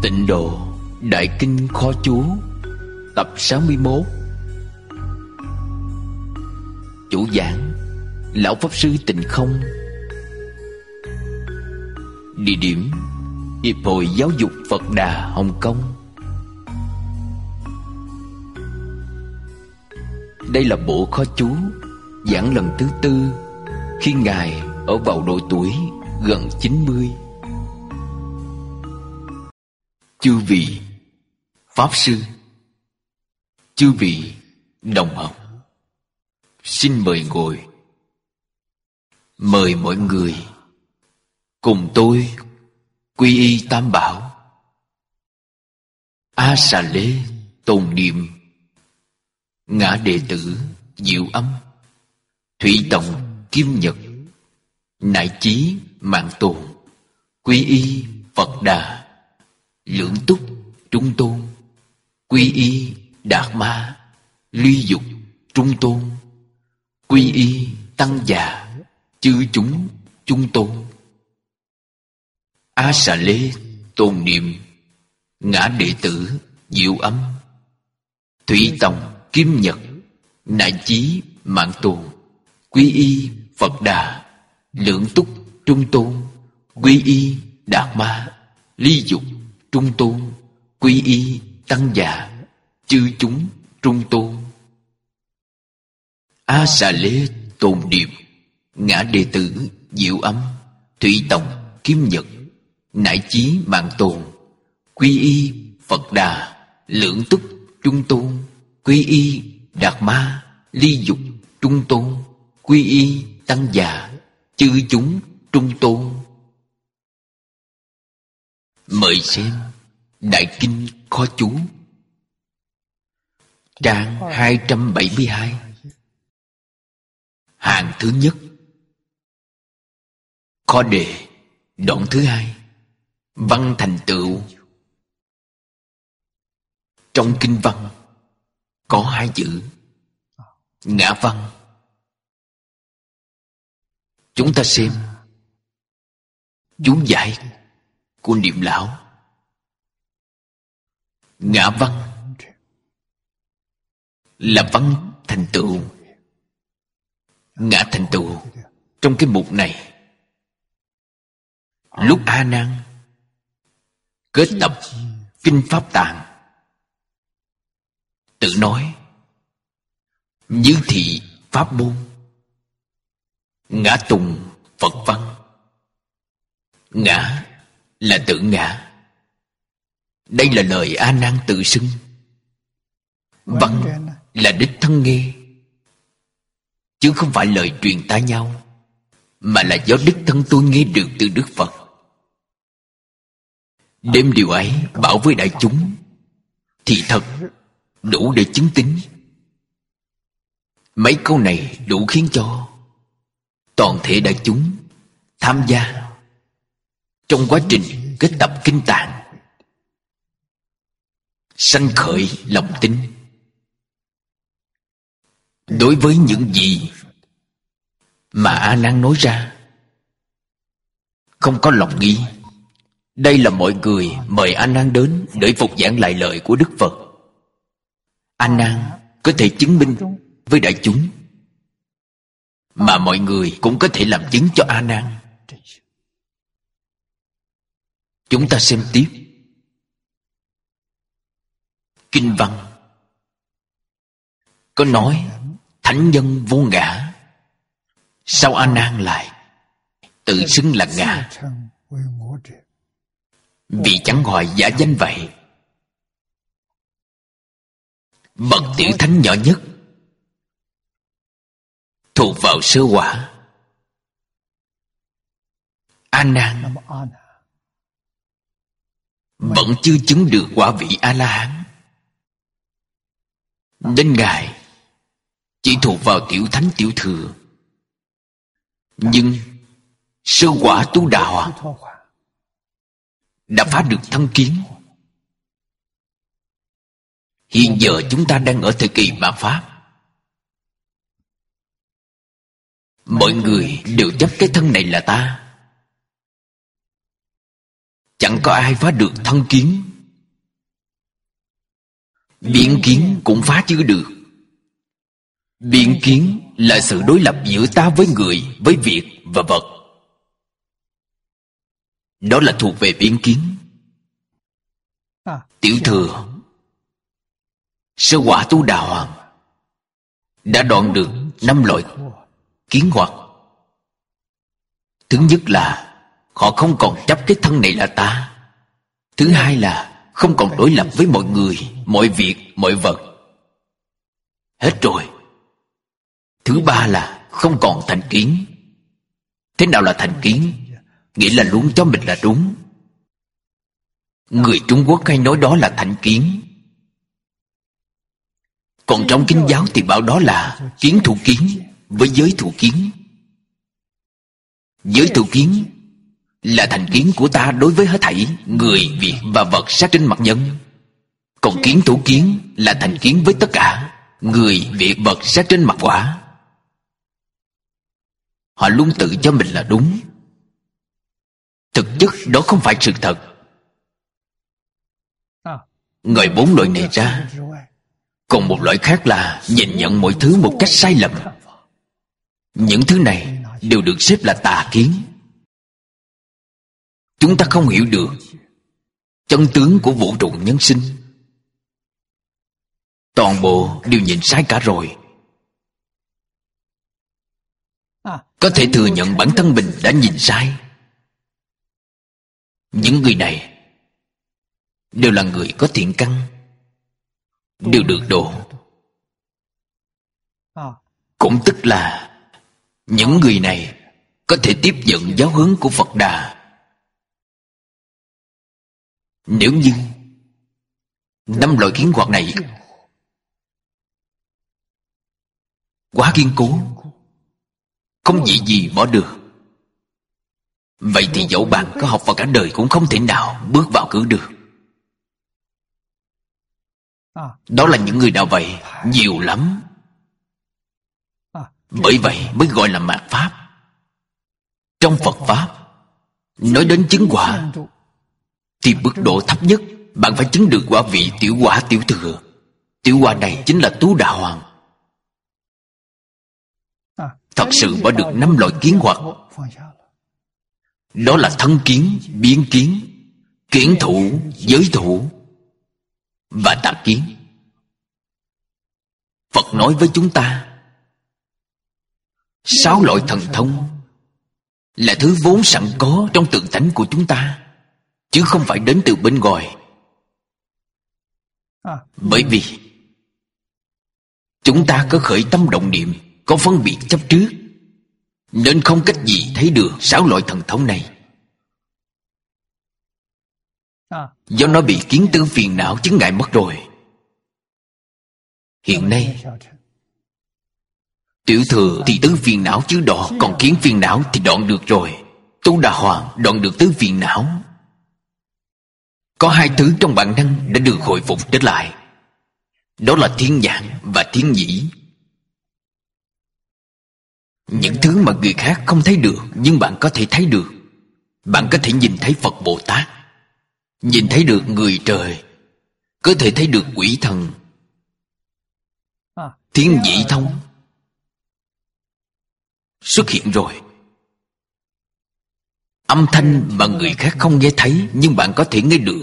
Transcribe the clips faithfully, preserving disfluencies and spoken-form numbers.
Tịnh độ Đại kinh khó chú, tập sáu mươi mốt. Chủ giảng Lão Pháp Sư Tịnh Không. Địa điểm Hiệp hội Giáo dục Phật Đà Hồng Kông. Đây là bộ khó chú giảng lần thứ tư, khi Ngài ở vào độ tuổi gần chín mươi. Chư vị Pháp Sư, chư vị đồng học, xin mời ngồi. Mời mọi người cùng tôi quy y Tam Bảo. A Xà Lê tồn niệm, Ngã Đệ Tử Diệu Âm, Thủy Tòng Kim Nhật, Nại Chí Mạng Tồn, quy y Phật Đà, Lưỡng Túc Trung Tôn, quy y Đạt Ma, Ly Dục Trung Tôn, quy y Tăng Già, chư chúng Trung Tôn. A Xà Lê tồn niệm, Ngã Đệ Tử Diệu Âm, Thủy Tòng Kim Nhật, Nại Chí Mạng Tồn, quy y Phật Đà, Lưỡng Túc Trung Tôn, quy y Đạt Ma, Ly Dục Trung Tôn, quy y Tăng Già, chư chúng Trung Tôn. A Xà Lê tồn niệm, Ngã Đệ Tử Diệu Âm, Thủy Tòng Kim Nhật, Nại Chí Mạng Tồn, quy y Phật Đà, Lưỡng Túc Trung Tôn, quy y Đạt Ma, Ly Dục Trung Tôn, quy y Tăng Già, chư chúng Trung Tôn. Mời xem Đại Kinh Khó Chú, trang hai trăm bảy mươi hai, hàng thứ nhất, khó đề, đoạn thứ hai, văn thành tựu. Trong kinh văn có hai chữ ngã văn. Chúng ta xem chú giải của Niệm Lão. Ngã văn là văn thành tựu. Ngã thành tựu trong cái mục này, lúc A Nan kết tập kinh Pháp Tạng, tự nói như thị pháp môn, ngã tùng Phật văn. Ngã là tự ngã. Đây là lời A Nan tự xưng. Văn là đích thân nghe, chứ không phải lời truyền tai nhau, mà là do đích thân tôi nghe được từ Đức Phật. Đem điều ấy bảo với đại chúng thì thật đủ để chứng tín. Mấy câu này đủ khiến cho toàn thể đại chúng tham gia trong quá trình kết tập kinh tạng, sanh khởi lòng tin. Đối với những gì mà A Nan nói ra, không có lòng nghi. Đây là mọi người mời A Nan đến để phục giảng lại lời của Đức Phật. A Nan có thể chứng minh với đại chúng, mà mọi người cũng có thể làm chứng cho A Nan. Chúng ta xem tiếp kinh văn. Có nói thánh nhân vô ngã, sao A Nan lại tự xưng là ngã? Vì chẳng hỏi giả danh vậy. Bậc tiểu thánh nhỏ nhất thuộc vào sơ quả. A Nan vẫn chưa chứng được quả vị A La Hán, đến Ngài chỉ thuộc vào tiểu thánh tiểu thừa. Nhưng sơ quả Tu Đà Hoàng đã phá được thân kiến. Hiện giờ chúng ta đang ở thời kỳ mạt Pháp. Mọi người đều chấp cái thân này là ta. Chẳng có ai phá được thân kiến Biện kiến cũng phá chưa được. Biện kiến là sự đối lập giữa ta với người, với việc và vật. Đó là thuộc về biện kiến. Tiểu thừa sơ quả tu đà hoàng đã đoạn được năm loại kiến hoặc. Thứ nhất là họ không còn chấp cái thân này là ta. Thứ hai là không còn đối lập với mọi người, mọi việc, mọi vật. Hết rồi. Thứ ba là không còn thành kiến. Thế nào là thành kiến? Nghĩa là luôn cho mình là đúng. Người Trung Quốc hay nói đó là thành kiến. Còn trong Kinh giáo thì bảo đó là kiến thủ kiến với giới thủ kiến. Giới thủ kiến là thành kiến của ta đối với hết thảy người, việc và vật sát trên mặt nhân. Còn kiến thủ kiến là thành kiến với tất cả người, việc, vật sát trên mặt quả. Họ luôn tự cho mình là đúng. Thực chất đó không phải sự thật. Ngoài bốn loại này ra, còn một loại khác là nhìn nhận mọi thứ một cách sai lầm. Những thứ này đều được xếp là tà kiến. Chúng ta không hiểu được chân tướng của vũ trụ nhân sinh. Toàn bộ đều nhìn sai cả rồi. Có thể thừa nhận bản thân mình đã nhìn sai. Những người này đều là người có thiện căn, đều được độ. Cũng tức là những người này có thể tiếp nhận giáo huấn của Phật Đà. Nếu như năm loại kiến hoặc này quá kiên cố, không gì gì bỏ được, vậy thì dẫu bạn có học vào cả đời cũng không thể nào bước vào cửa được. Đó là những người nào vậy? Nhiều lắm. Bởi vậy mới gọi là mạt Pháp. Trong Phật Pháp nói đến chứng quả thì mức độ thấp nhất bạn phải chứng được quả vị tiểu quả tiểu thừa. Tiểu quả này chính là Tú Đà Hoàng. Thật sự bỏ được năm loại kiến hoặc. Đó là thân kiến, biên kiến, kiến thủ, giới thủ và tà kiến. Phật nói với chúng ta sáu loại thần thông là thứ vốn sẵn có trong tự tánh của chúng ta, chứ không phải đến từ bên ngoài. Bởi vì chúng ta có khởi tâm động niệm, có phân biệt chấp trước, nên không cách gì thấy được sáu loại thần thông này. Do nó bị kiến tư phiền não chứng ngại mất rồi. Hiện nay tiểu thừa thì tứ phiền não chưa đoạn, còn kiến phiền não thì đoạn được rồi. Tú Đà Hoàng đoạn được tứ phiền não. Có hai thứ trong bản năng đã được hồi phục trở lại. Đó là thiên nhãn và thiên nhĩ. Những thứ mà người khác không thấy được, nhưng bạn có thể thấy được. Bạn có thể nhìn thấy Phật Bồ Tát, nhìn thấy được người trời, có thể thấy được quỷ thần. Thiên nhĩ thông xuất hiện rồi. Âm thanh mà người khác không nghe thấy, nhưng bạn có thể nghe được.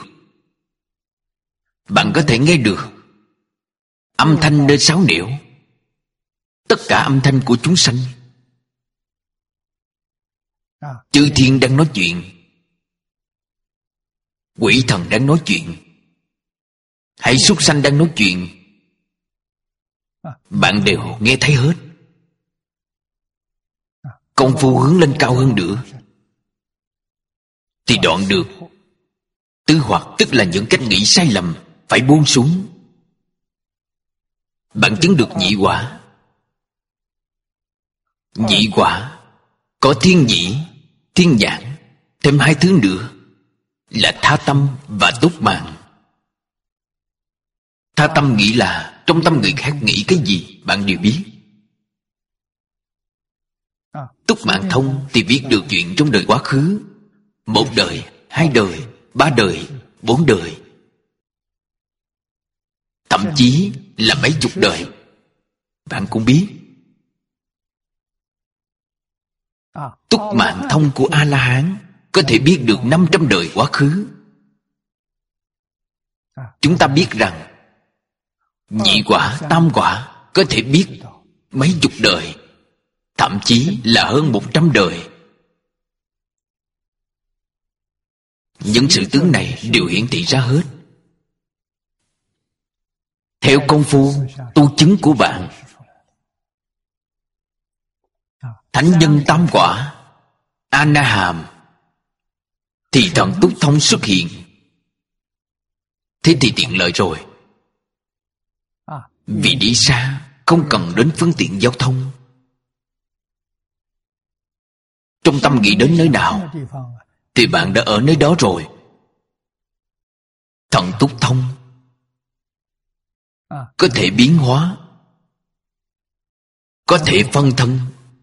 Bạn có thể nghe được âm thanh nơi sáu nẻo, tất cả âm thanh của chúng sanh. Chư thiên đang nói chuyện, quỷ thần đang nói chuyện, hay súc sanh đang nói chuyện, bạn đều nghe thấy hết. Công phu hướng lên cao hơn nữa thì đoạn được tứ hoặc, tức là những cách nghĩ sai lầm phải buông xuống. Bạn chứng được nhị quả. Nhị quả có thiên nhĩ, thiên nhãn, thêm hai thứ nữa là tha tâm và túc mạng. Tha tâm nghĩ là trong tâm người khác nghĩ cái gì bạn đều biết. Túc mạng thông thì biết được chuyện trong đời quá khứ, một đời, hai đời, ba đời, bốn đời. thậm chí là mấy chục đời. Bạn cũng biết, túc mạng thông của A-la-hán có thể biết được năm trăm đời quá khứ. Chúng ta biết rằng nhị quả, tam quả có thể biết mấy chục đời, thậm chí là hơn một trăm đời. Những sự tướng này đều hiển thị ra hết. Theo công phu tu chứng của bạn, thánh nhân tam quả, A-na-hàm, thì thần túc thông xuất hiện. Thế thì tiện lợi rồi. Vì đi xa, không cần đến phương tiện giao thông. Trong tâm nghĩ đến nơi nào thì bạn đã ở nơi đó rồi. Thần túc thông có thể biến hóa, có thể phân thân.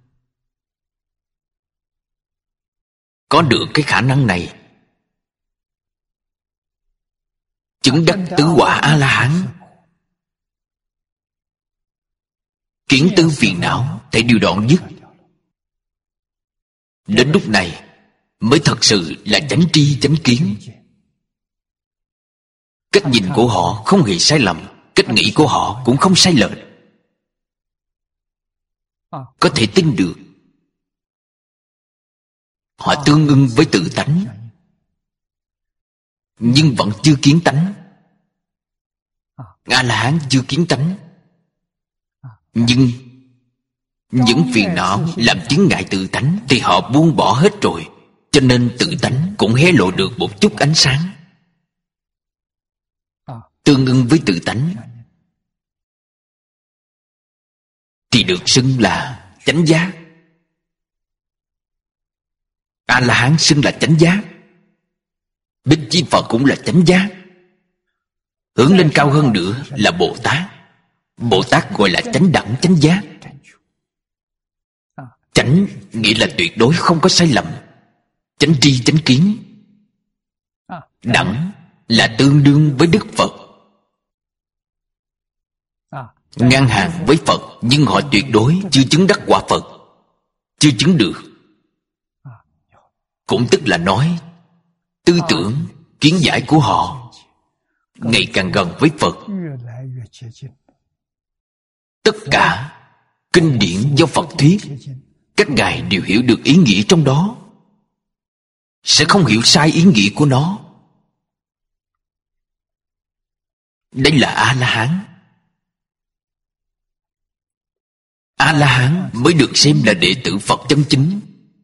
Có được cái khả năng này, chứng đắc tứ quả A-la-hán, kiến tư phiền não thể đều đoạn dứt. Đến lúc này mới thật sự là chánh tri chánh kiến. Cách nhìn của họ không hề sai lầm, cách nghĩ của họ cũng không sai lệch. Có thể tin được. Họ tương ưng với tự tánh, nhưng vẫn chưa kiến tánh. A-la-hán chưa kiến tánh, nhưng những phiền não làm chướng ngại tự tánh thì họ buông bỏ hết rồi. Cho nên tự tánh cũng hé lộ được một chút ánh sáng. Tương ưng với tự tánh thì được xưng là chánh giác. A-la-hán xưng là chánh giác. Bích Chi Phật cũng là chánh giác. Hướng lên cao hơn nữa là Bồ Tát. Bồ Tát gọi là chánh đẳng chánh giác. Chánh nghĩa là tuyệt đối không có sai lầm, chánh tri chánh kiến. Đẳng là tương đương với Đức Phật, ngang hàng với Phật, nhưng họ tuyệt đối chưa chứng đắc quả Phật, chưa chứng được. Cũng tức là nói tư tưởng, kiến giải của họ ngày càng gần với Phật. Tất cả kinh điển do Phật thuyết, các ngài đều hiểu được ý nghĩa trong đó, sẽ không hiểu sai ý nghĩa của nó. Đây là A-la-hán. A-la-hán mới được xem là đệ tử Phật chân chính.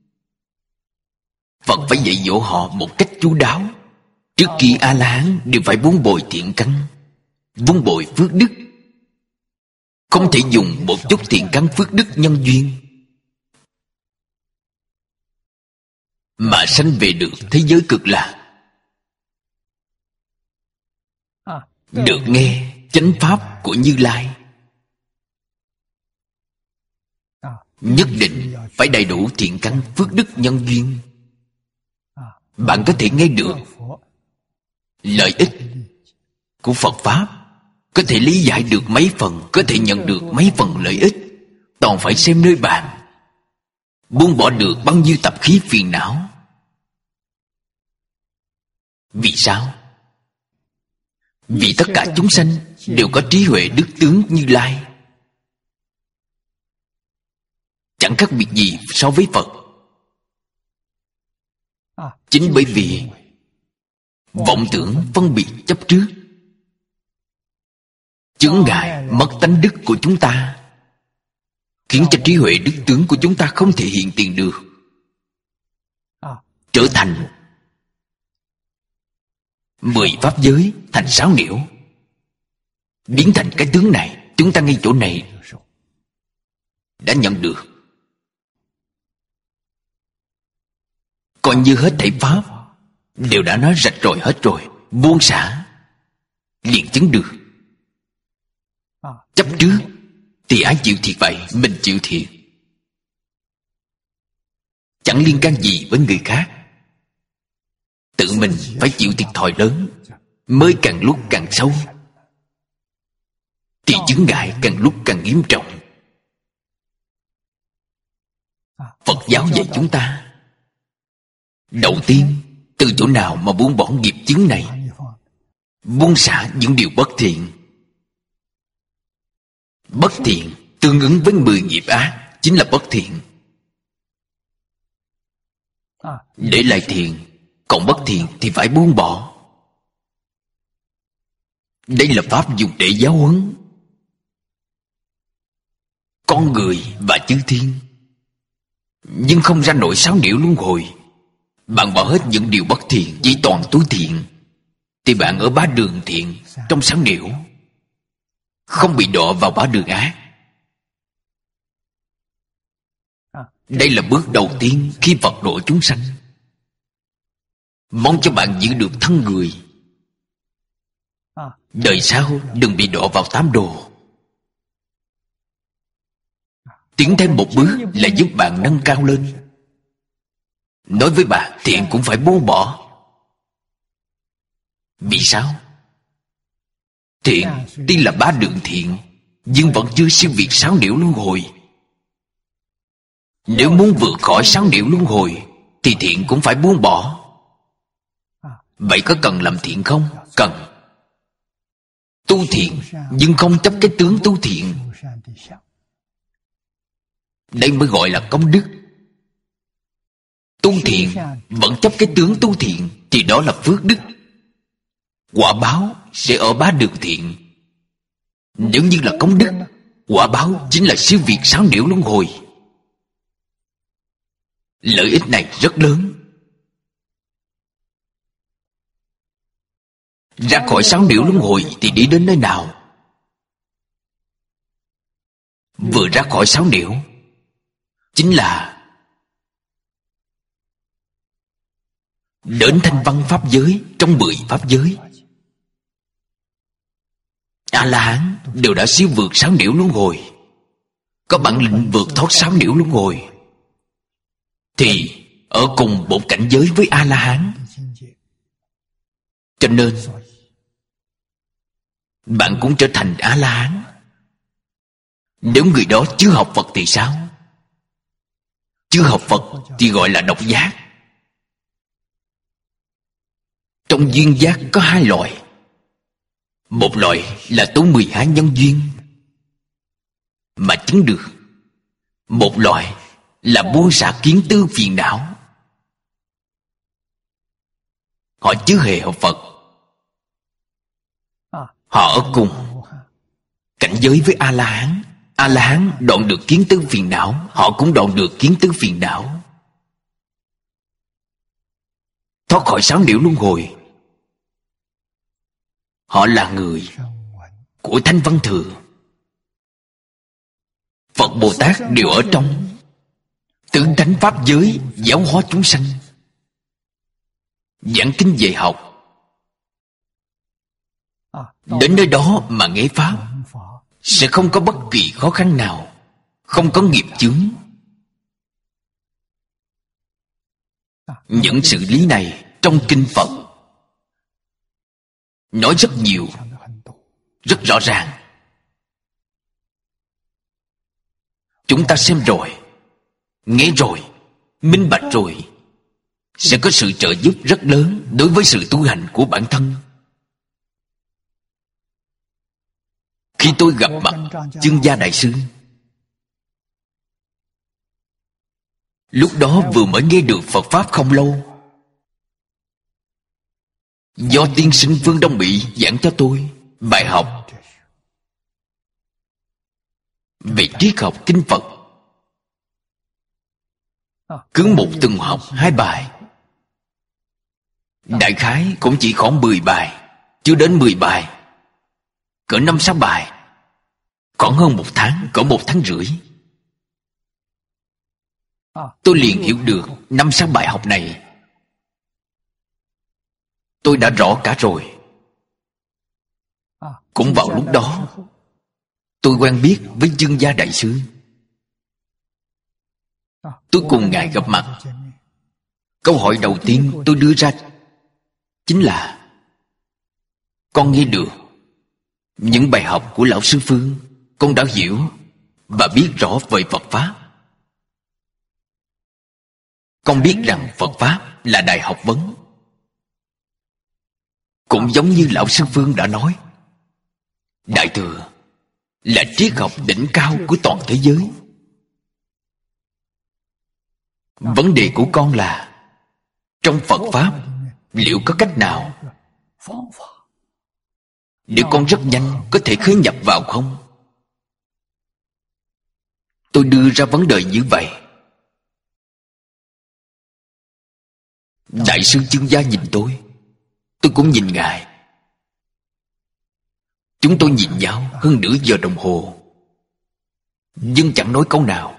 Phật phải dạy dỗ họ một cách chu đáo. Trước khi A-la-hán đều phải vun bồi thiện căn, vun bồi phước đức. Không thể dùng một chút thiện căn phước đức nhân duyên mà sanh về được thế giới cực lạc, được nghe chánh pháp của Như Lai. Nhất định phải đầy đủ thiện căn phước đức nhân duyên, bạn có thể nghe được lợi ích của Phật Pháp, có thể lý giải được mấy phần, có thể nhận được mấy phần lợi ích. Toàn phải xem nơi bạn buông bỏ được bao nhiêu tập khí phiền não. Vì sao? Vì tất cả chúng sanh đều có trí huệ đức tướng Như Lai, chẳng khác biệt gì so với Phật. Chính bởi vì vọng tưởng phân biệt chấp trước, chướng ngại mất tánh đức của chúng ta, khiến cho trí huệ đức tướng của chúng ta không thể hiện tiền được, trở thành mười pháp giới thành sáu nẻo, biến thành cái tướng này. Chúng ta ngay chỗ này đã nhận được, coi như hết thảy pháp đều đã nói rạch ròi hết rồi, buông xả liền chứng được. Chấp trước thì ai chịu thiệt vậy? Mình chịu thiệt, chẳng liên can gì với người khác. Tự mình phải chịu thiệt thòi lớn, mới càng lúc càng sâu. thì chướng ngại càng lúc càng nghiêm trọng. Phật giáo dạy chúng ta, đầu tiên từ chỗ nào mà buông bỏ nghiệp chướng này, buông xả những điều bất thiện. Bất thiện tương ứng với mười nghiệp ác chính là bất thiện. Để lại thiện, còn bất thiện thì phải buông bỏ. Đây là pháp dùng để giáo huấn con người và chư thiên. Nhưng không ra nổi sáu nhiễu luân hồi. Bạn bỏ hết những điều bất thiện, chỉ toàn túi thiện, thì bạn ở bá đường thiện, trong sáu nhiễu, không bị đọa vào bá đường ác. Đây là bước đầu tiên khi Phật độ chúng sanh. Mong cho bạn giữ được thân người, đời sau đừng bị đọa vào tám đồ. Tiến thêm một bước là giúp bạn nâng cao lên. Nói với bạn, thiện cũng phải buông bỏ. Vì sao? Thiện tuy là bá đường thiện, nhưng vẫn chưa siêu việt sáu nhiễu luân hồi. Nếu muốn vượt khỏi sáu nhiễu luân hồi, thì thiện cũng phải buông bỏ. Vậy có cần làm thiện không? Cần. Tu thiện, nhưng không chấp cái tướng tu thiện. Đây mới gọi là công đức. Tu thiện vẫn chấp cái tướng tu thiện, thì đó là phước đức. Quả báo sẽ ở bá đường thiện. Nếu như là công đức, quả báo chính là siêu việt sáu nhiễu luân hồi. Lợi ích này rất lớn. Ra khỏi sáu nhiễu luân hồi thì đi đến nơi nào? Vừa ra khỏi sáu nhiễu chính là đến thanh văn pháp giới, trong mười pháp giới. A-la-hán đều đã siêu vượt sáu nhiễu luân hồi, có bản lĩnh vượt thoát sáu nhiễu luân hồi, thì ở cùng một cảnh giới với A-la-hán. Cho nên bạn cũng trở thành A-la-hán. Nếu người đó chưa học Phật thì sao? Chưa học Phật thì gọi là độc giác. Trong duyên giác có hai loại. Một loại là tốn mười hai nhân duyên mà chứng được. Một loại là buông xả kiến tư phiền não. Họ chưa hề học Phật. Họ ở cùng cảnh giới với A-la-hán. A-la-hán đoạn được kiến tư phiền não, họ cũng đoạn được kiến tư phiền não, thoát khỏi sáu nhiễu luân hồi. Họ là người của Thanh Văn Thừa. Phật Bồ Tát đều ở trong tứ thánh pháp giới giáo hóa chúng sanh, giảng kinh dạy học. Đến nơi đó mà nghe pháp sẽ không có bất kỳ khó khăn nào, không có nghiệp chướng. Những sự lý này trong kinh Phật nói rất nhiều, rất rõ ràng. Chúng ta xem rồi, nghe rồi, minh bạch rồi, sẽ có sự trợ giúp rất lớn đối với sự tu hành của bản thân. Khi tôi gặp mặt Chương Gia Đại Sư, lúc đó vừa mới nghe được Phật Pháp không lâu. Do tiên sinh Phương Đông Mỹ giảng cho tôi bài học về triết học kinh Phật. Cứ một tuần học hai bài, đại khái cũng chỉ khoảng mười bài, chưa đến mười bài, cỡ năm sáu bài, khoảng hơn một tháng, cỡ một tháng rưỡi. Tôi liền hiểu được năm sáu bài học này tôi đã rõ cả rồi. Cũng vào lúc đó tôi quen biết với Chương Gia Đại Sư. Tôi cùng Ngài gặp mặt. Câu hỏi đầu tiên tôi đưa ra chính là: con nghe được những bài học của Lão Sư Phương, con đã hiểu và biết rõ về Phật Pháp. Con biết rằng Phật Pháp là đại học vấn. Cũng giống như Lão Sư Phương đã nói, Đại Thừa là triết học đỉnh cao của toàn thế giới. Vấn đề của con là trong Phật Pháp liệu có cách nào để con rất nhanh có thể khởi nhập vào không? Tôi đưa ra vấn đề như vậy. Đại sư Chương Gia nhìn tôi, tôi cũng nhìn ngài. Chúng tôi nhìn nhau hơn nửa giờ đồng hồ, nhưng chẳng nói câu nào.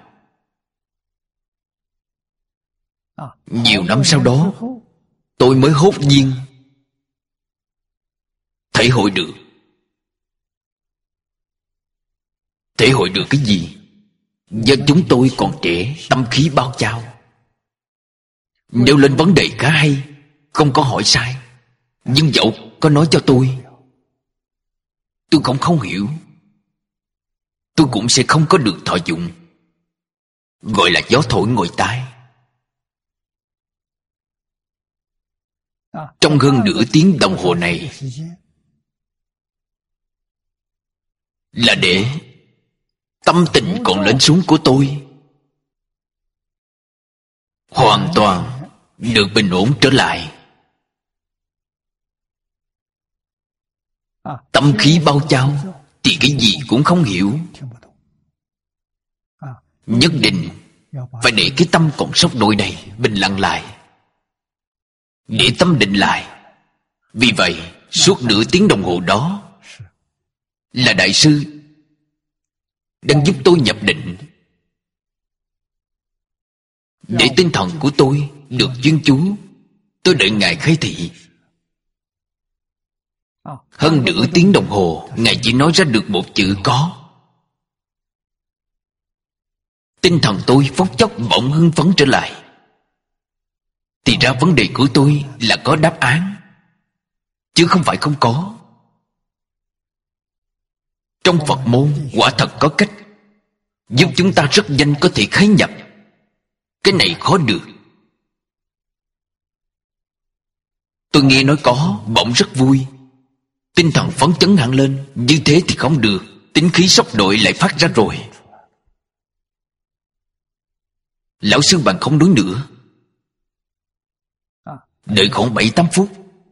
Nhiều năm sau đó, tôi mới hốt nhiên thể hội được. Thể hội được cái gì? Do chúng tôi còn trẻ, tâm khí bao trao, nêu lên vấn đề khá hay, không có hỏi sai. Nhưng dẫu có nói cho tôi, tôi cũng không hiểu, tôi cũng sẽ không có được thọ dụng. Gọi là gió thổi ngoài tai. Trong hơn nửa tiếng đồng hồ này là để tâm tình còn lên xuống của tôi hoàn toàn được bình ổn trở lại. Tâm khí bao trao thì cái gì cũng không hiểu. Nhất định phải để cái tâm còn sốc nổi này bình lặng lại, để tâm định lại. Vì vậy suốt nửa tiếng đồng hồ đó là Đại sư đang giúp tôi nhập định, để tinh thần của tôi được chuyên chú. Tôi đợi ngài khai thị. Hơn nửa tiếng đồng hồ, ngài chỉ nói ra được một chữ có. Tinh thần tôi phút chốc bỗng hưng phấn trở lại. Thì ra vấn đề của tôi là có đáp án, chứ không phải không có. Trong Phật môn quả thật có cách giúp chúng ta rất nhanh có thể khái nhập. Cái này khó được. Tôi nghe nói có, bỗng rất vui. Tinh thần phấn chấn hẳn lên. Như thế thì không được, tính khí sốc nổi lại phát ra rồi. Lão sư bạn không nói nữa. Đợi khoảng bảy tám phút,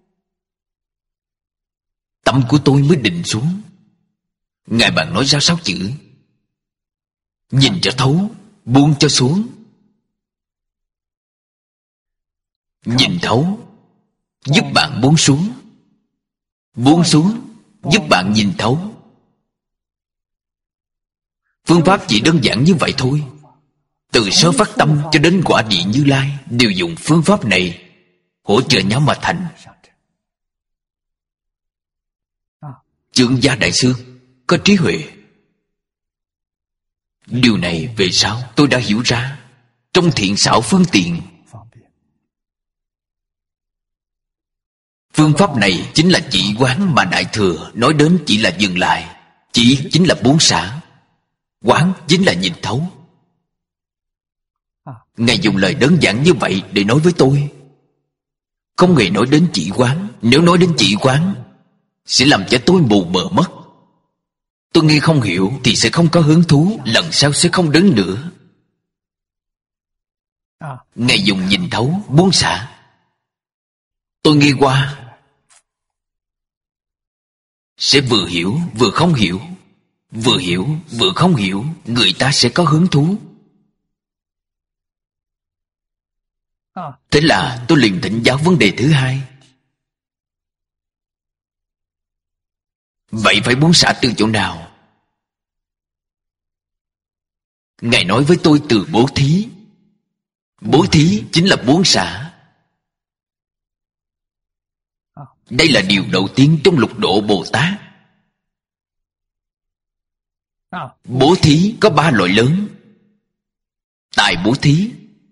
tâm của tôi mới định xuống. Ngài bạn nói ra sáu chữ: nhìn cho thấu, buông cho xuống. Nhìn thấu giúp bạn buông xuống, buông xuống giúp bạn nhìn thấu. Phương pháp chỉ đơn giản như vậy thôi. Từ sơ phát tâm cho đến quả địa Như Lai đều dùng phương pháp này hỗ trợ nhau mà thành. Chương Gia Đại sư có trí huệ. Điều này về sau tôi đã hiểu ra. Trong thiện xảo phương tiện, phương pháp này chính là chỉ quán mà Đại Thừa nói đến chỉ là dừng lại. Chỉ chính là buông xả, quán chính là nhìn thấu. Ngài dùng lời đơn giản như vậy để nói với tôi, không hề nói đến chỉ quán. Nếu nói đến chỉ quán sẽ làm cho tôi mù mờ mất. Tôi nghe không hiểu thì sẽ không có hứng thú, lần sau sẽ không đến nữa. Ngài dùng nhìn thấu, buông xả. Tôi nghe qua sẽ vừa hiểu vừa không hiểu, vừa hiểu vừa không hiểu. Người ta sẽ có hứng thú. Thế là tôi liền thỉnh giáo vấn đề thứ hai. Vậy phải buông xả từ chỗ nào? Ngài nói với tôi từ bố thí. Bố thí chính là buông xả. Đây là điều đầu tiên trong lục độ Bồ Tát. Bố thí có ba loại lớn: tài bố thí,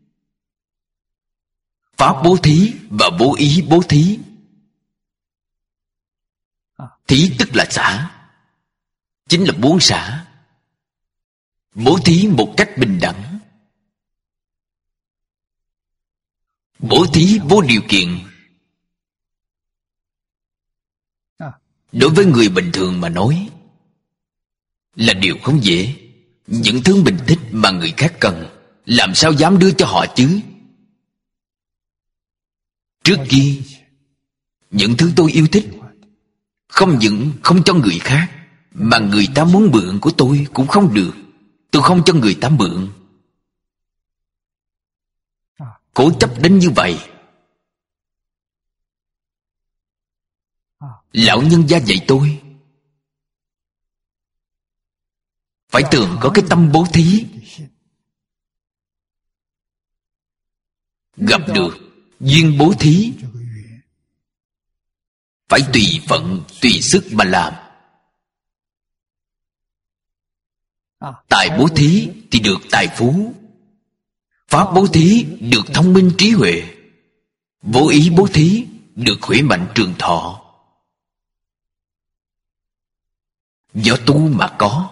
pháp bố thí và vô ý bố thí. Thí tức là xả, chính là buông xả, bố thí một cách bình đẳng, bố thí vô điều kiện. Đối với người bình thường mà nói là điều không dễ. Những thứ mình thích mà người khác cần, làm sao dám đưa cho họ chứ? Trước kia, những thứ tôi yêu thích không những không cho người khác, mà người ta muốn mượn của tôi cũng không được. Tôi không cho người ta mượn. Cố chấp đến như vậy. Lão nhân gia dạy tôi phải thường có cái tâm bố thí. Gặp được duyên bố thí, phải tùy phận, tùy sức mà làm. Tài bố thí thì được tài phú, pháp bố thí được thông minh trí huệ, vô ý bố thí được khỏe mạnh trường thọ. Do tu mà có.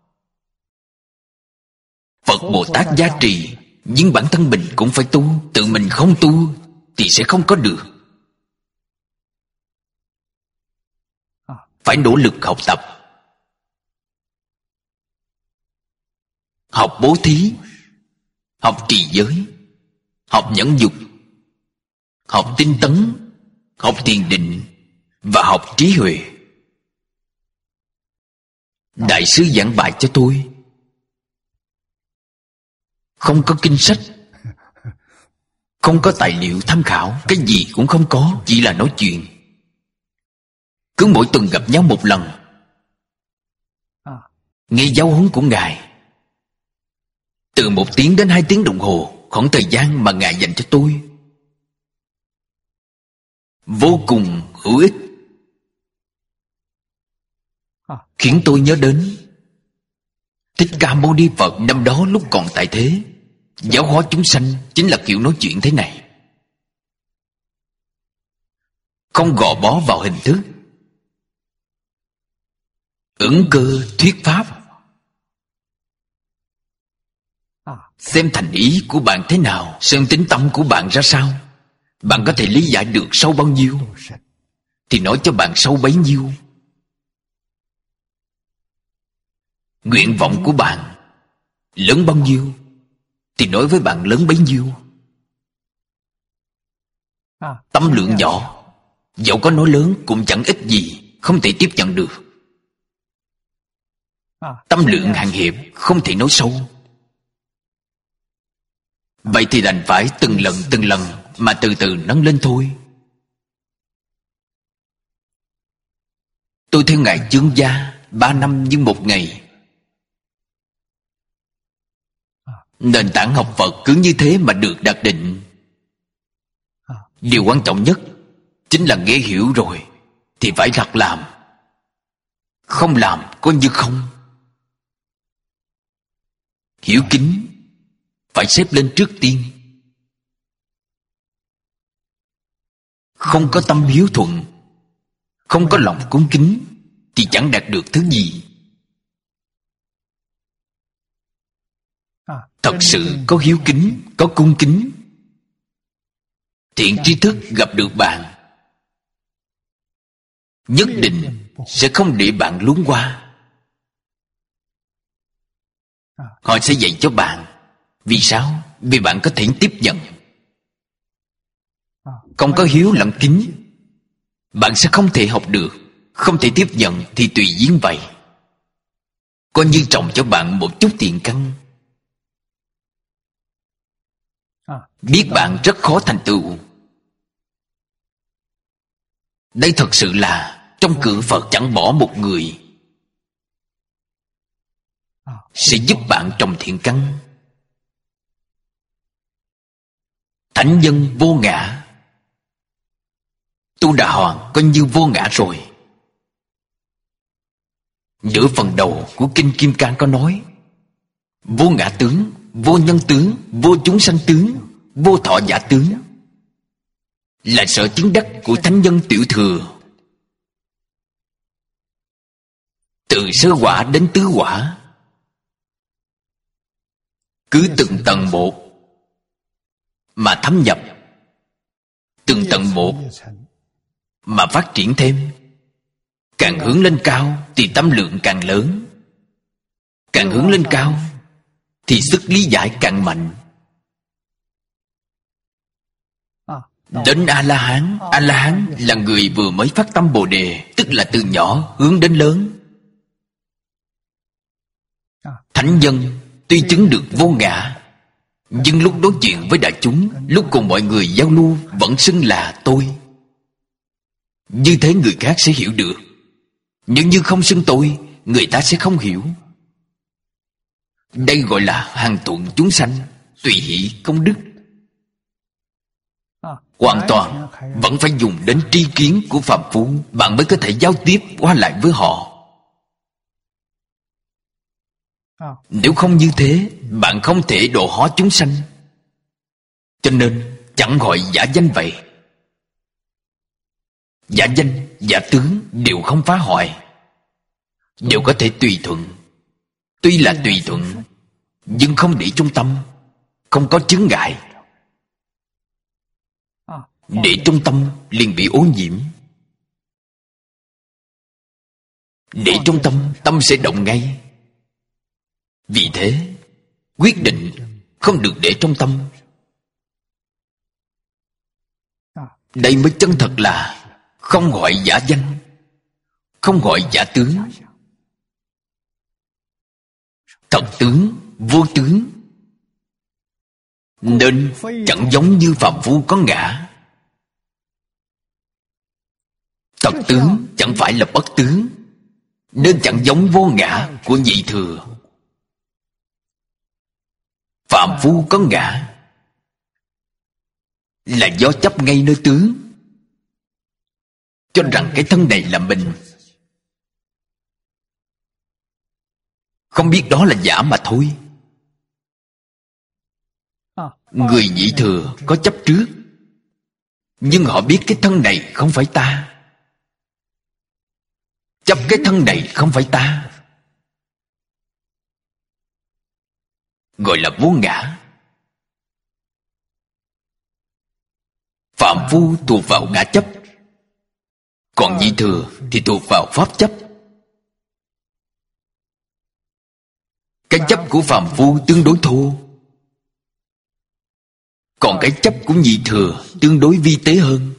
Phật Bồ Tát gia trì, nhưng bản thân mình cũng phải tu. Tự mình không tu thì sẽ không có được. Phải nỗ lực học tập, học bố thí, học trì giới, học nhẫn dục, học tinh tấn, học thiền định và học trí huệ. Đại sư giảng bài cho tôi, không có kinh sách, không có tài liệu tham khảo, cái gì cũng không có, chỉ là nói chuyện. Cứ mỗi tuần gặp nhau một lần, nghe giáo huấn của Ngài. Từ một tiếng đến hai tiếng đồng hồ, khoảng thời gian mà Ngài dành cho tôi vô cùng hữu ích, khiến tôi nhớ đến Thích Ca Mâu Ni Phật năm đó lúc còn tại thế. Giáo hóa chúng sanh chính là kiểu nói chuyện thế này, không gò bó vào hình thức, ứng cơ thuyết pháp. Xem thành ý của bạn thế nào, xem tính tâm của bạn ra sao. Bạn có thể lý giải được sâu bao nhiêu thì nói cho bạn sâu bấy nhiêu. Nguyện vọng của bạn lớn bao nhiêu thì nói với bạn lớn bấy nhiêu. Tâm lượng nhỏ, dẫu có nói lớn cũng chẳng ích gì, không thể tiếp nhận được. Tâm lượng hạn hẹp, không thể nói sâu. Vậy thì đành phải từng lần từng lần mà từ từ nâng lên thôi. Tôi theo Ngài Chương Gia ba năm như một ngày. Nền tảng học Phật cứ như thế mà được đặt định. Điều quan trọng nhất chính là nghe hiểu rồi thì phải thật làm. Không làm coi như không. Hiểu kính phải xếp lên trước tiên. Không có tâm hiếu thuận, không có lòng cung kính thì chẳng đạt được thứ gì. Thật sự có hiếu kính, có cung kính, thiện tri thức gặp được bạn, nhất định sẽ không để bạn luống qua. Họ sẽ dạy cho bạn. Vì sao? Vì bạn có thể tiếp nhận. Không có hiếu lẫn kính, bạn sẽ không thể học được. Không thể tiếp nhận thì tùy duyên vậy. Coi như trồng cho bạn một chút thiện căn. Biết bạn rất khó thành tựu. Đây thật sự là trong cửa Phật chẳng bỏ một người sẽ giúp bạn trồng thiện căn. Thánh nhân vô ngã, Tu Đà Hoàng coi như vô ngã rồi. Nửa phần đầu của Kinh Kim Cang có nói: vô ngã tướng, vô nhân tướng, vô chúng sanh tướng, vô thọ giả tướng, là sở chứng đắc của thánh nhân tiểu thừa. Tự từ sơ quả đến tứ quả, cứ từng tầng một mà thâm nhập, từng tầng một mà phát triển thêm. Càng hướng lên cao thì tâm lượng càng lớn, càng hướng lên cao thì sức lý giải càng mạnh. Đến A-la-hán, A-la-hán là người vừa mới phát tâm Bồ Đề, tức là từ nhỏ hướng đến lớn. Thánh nhân tuy chứng được vô ngã, nhưng lúc đối chuyện với đại chúng, lúc cùng mọi người giao lưu vẫn xưng là tôi. Như thế người khác sẽ hiểu được. Nhưng như không xưng tôi, người ta sẽ không hiểu. Đây gọi là hàng thuận chúng sanh, tùy hỷ công đức. Hoàn toàn vẫn phải dùng đến tri kiến của phàm phu, bạn mới có thể giao tiếp qua lại với họ. Nếu không như thế, bạn không thể độ hóa chúng sanh. Cho nên chẳng gọi giả danh vậy. Giả danh, giả tướng đều không phá hoại, đều có thể tùy thuận. Tuy là tùy thuận, nhưng không để trung tâm, không có chướng ngại. Để trung tâm liền bị ô nhiễm. Để trung tâm, tâm sẽ động ngay. Vì thế, quyết định không được để trong tâm. Đây mới chân thật là không gọi giả danh, không gọi giả tướng. Thật tướng, vô tướng. Nên chẳng giống như phàm phu có ngã. Thật tướng chẳng phải là bất tướng, nên chẳng giống vô ngã của nhị thừa. Phàm phu có ngã là do chấp ngay nơi tướng, cho rằng cái thân này là mình, không biết đó là giả mà thôi. Người nhị thừa có chấp trước, nhưng họ biết cái thân này không phải ta. Chấp cái thân này không phải ta, gọi là vô ngã. Phạm phu thuộc vào ngã chấp, còn nhị thừa thì thuộc vào pháp chấp. Cái chấp của phàm phu tương đối thô, còn cái chấp của nhị thừa tương đối vi tế hơn.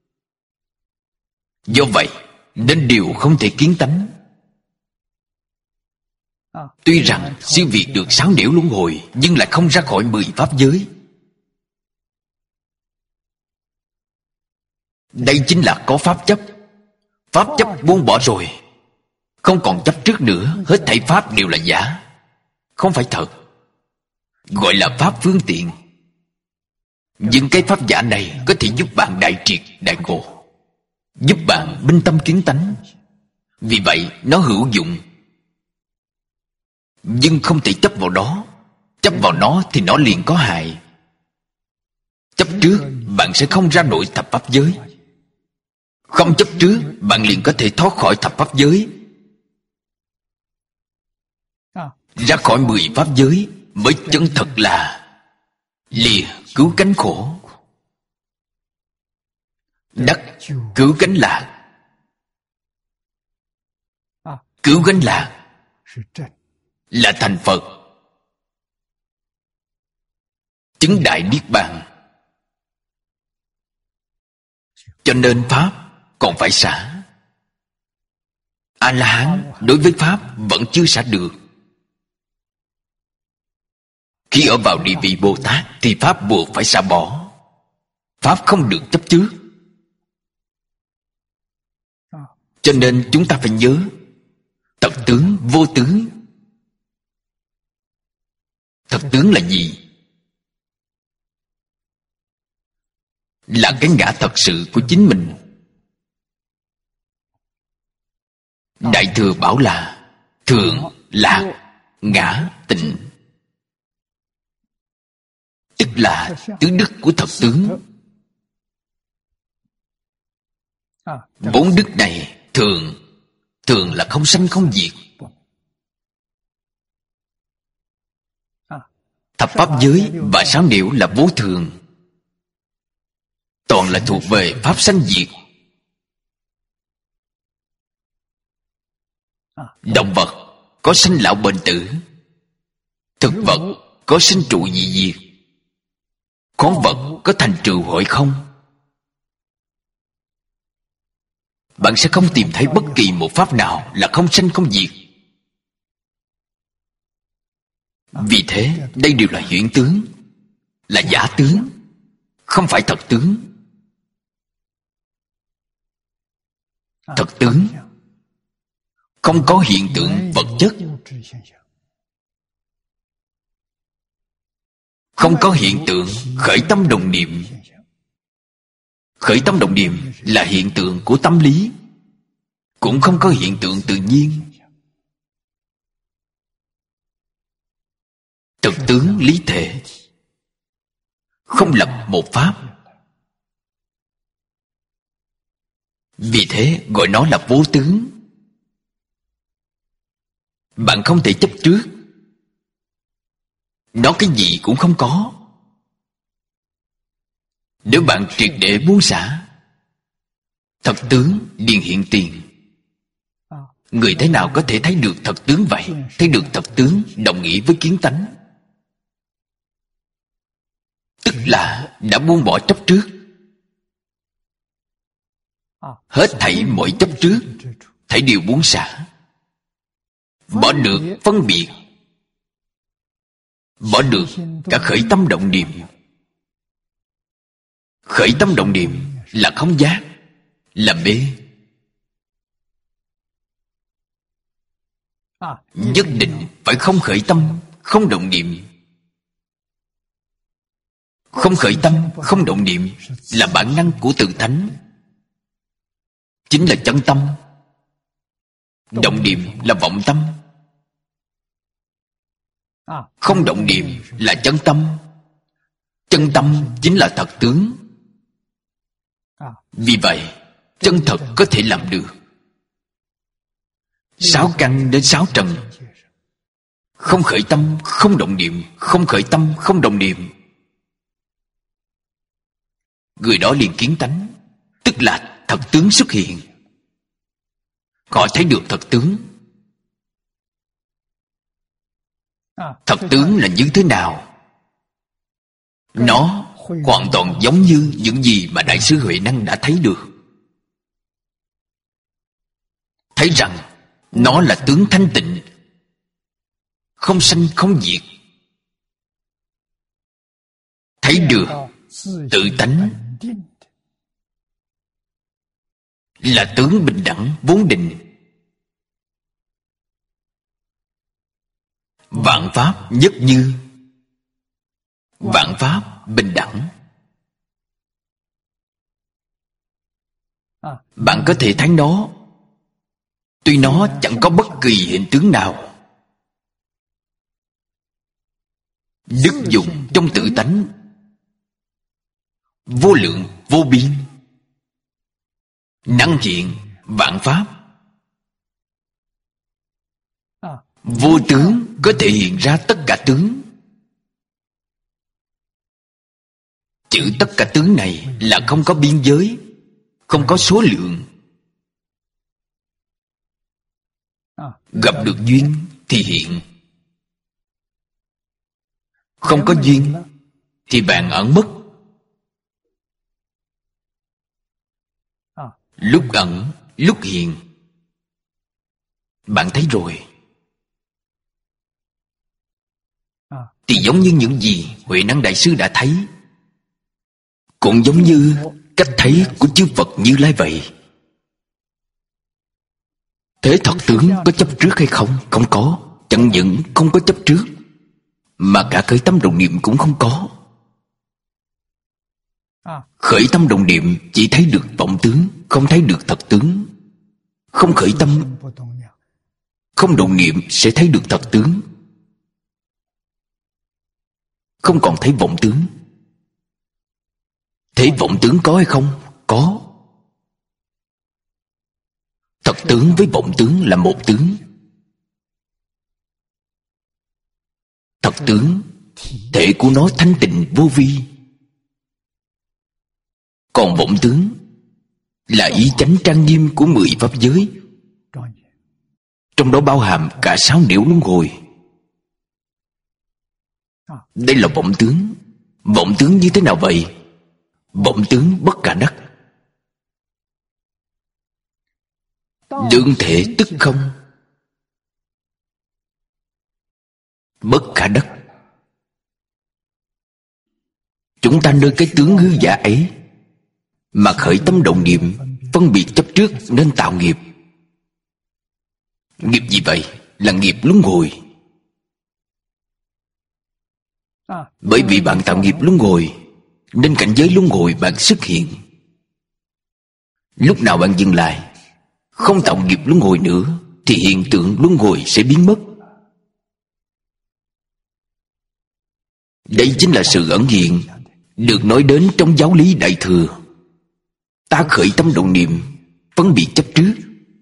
Do vậy nên điều không thể kiến tánh. Tuy rằng siêu việt được sáu nẻo luân hồi, nhưng lại không ra khỏi mười pháp giới. Đây chính là có pháp chấp. Pháp chấp buông bỏ rồi, không còn chấp trước nữa. Hết thảy pháp đều là giả, không phải thật, gọi là pháp phương tiện. Nhưng cái pháp giả này có thể giúp bạn đại triệt đại ngộ, giúp bạn minh tâm kiến tánh. Vì vậy nó hữu dụng. Nhưng không thể chấp vào đó. Chấp vào nó thì nó liền có hại. Chấp trước bạn sẽ không ra nổi thập pháp giới. Không chấp trước bạn liền có thể thoát khỏi thập pháp giới. Ra khỏi mười pháp giới mới chân thật là lìa cứu cánh khổ, đắc cứu cánh lạc. Cứu cánh lạc là thành Phật, chứng đại niết bàn. Cho nên pháp còn phải xả. A-la-hán đối với pháp vẫn chưa xả được. Khi ở vào địa vị Bồ Tát thì pháp buộc phải xả bỏ. Pháp không được chấp trước. Cho nên chúng ta phải nhớ thật tướng, vô tướng. Thật tướng là gì? Là cái ngã thật sự của chính mình. Đại thừa bảo là thượng, lạc, ngã, tịnh, tức là tứ đức của thật tướng. Bốn đức này thường thường là không sanh không diệt, thập pháp giới và sáu nẻo là vô thường, toàn là thuộc về pháp sanh diệt. Động vật có sanh lão bệnh tử, thực vật có sinh trụ dị diệt, khoáng vật có thành trừ hội không. Bạn sẽ không tìm thấy bất kỳ một pháp nào là không sanh không diệt. Vì thế đây đều là huyễn tướng, là giả tướng, không phải thật tướng. Thật tướng không có hiện tượng vật chất, không có hiện tượng khởi tâm đồng niệm. Khởi tâm động niệm là hiện tượng của tâm lý, cũng không có hiện tượng tự nhiên. Thực tướng lý thể, không lập một pháp. Vì thế gọi nó là vô tướng. Bạn không thể chấp trước. Nó cái gì cũng không có. Nếu bạn triệt để buông xả, thật tướng liền hiện tiền. Người thế nào có thể thấy được thật tướng vậy? Thấy được thật tướng đồng nghĩa với kiến tánh, tức là đã buông bỏ chấp trước. Hết thảy mọi chấp trước, thảy đều buông xả. Bỏ được phân biệt, bỏ được cả khởi tâm động niệm. Khởi tâm động niệm là không giác, là mê. Nhất định phải không khởi tâm, không động niệm. Không khởi tâm, không động niệm là bản năng của tự tánh, chính là chân tâm. Động niệm là vọng tâm. Không động niệm là chân tâm. Chân tâm chính là thật tướng. Vì vậy, chân thật có thể làm được. Sáu căn đến sáu trần, không khởi tâm, không động niệm. Không khởi tâm, không động niệm, người đó liền kiến tánh, tức là thật tướng xuất hiện. Họ thấy được thật tướng. Thật tướng là như thế nào? Nó hoàn toàn giống như những gì mà Đại sư Huệ Năng đã thấy được. Thấy rằng nó là tướng thanh tịnh, không sanh không diệt. Thấy được tự tánh là tướng bình đẳng vốn định. Vạn pháp nhất như, vạn pháp bình đẳng. Bạn có thể thấy nó, tuy nó chẳng có bất kỳ hiện tướng nào. Đức dụng trong tự tánh vô lượng vô biên, năng hiện vạn pháp. Vô tướng có thể hiện ra tất cả tướng. Chữ tất cả tướng này là không có biên giới, không có số lượng. Gặp được duyên thì hiện, không có duyên thì bạn ẩn mất. Lúc ẩn, lúc hiện. Bạn thấy rồi. Thì giống như những gì Huệ Năng Đại Sư đã thấy, cũng giống như cách thấy của chư Phật Như Lai vậy. Thế thật tướng có chấp trước hay không? Không có. Chẳng những không có chấp trước, mà cả khởi tâm đồng niệm cũng không có. Khởi tâm đồng niệm chỉ thấy được vọng tướng, không thấy được thật tướng. Không khởi tâm, không đồng niệm sẽ thấy được thật tướng. Không còn thấy vọng tướng. Thế vọng tướng có hay không? Có. Thật tướng với vọng tướng là một tướng. Thật tướng thể của nó thanh tịnh vô vi. Còn vọng tướng là ý chánh trang nghiêm của mười pháp giới, trong đó bao hàm cả sáu nẻo luân hồi. Đây là vọng tướng. Vọng tướng như thế nào vậy? Vọng tướng bất khả đắc. Đương thể tức không. Bất khả đắc. Chúng ta nơi cái tướng hư giả ấy mà khởi tâm động niệm, phân biệt chấp trước nên tạo nghiệp. Nghiệp gì vậy? Là nghiệp luân hồi. Bởi vì bạn tạo nghiệp luân hồi nên cảnh giới luân hồi bạn xuất hiện. Lúc nào bạn dừng lại, không tạo nghiệp luân hồi nữa, thì hiện tượng luân hồi sẽ biến mất. Đây chính là sự ẩn hiện được nói đến trong giáo lý Đại Thừa. Ta khởi tâm động niệm, phân biệt chấp trước,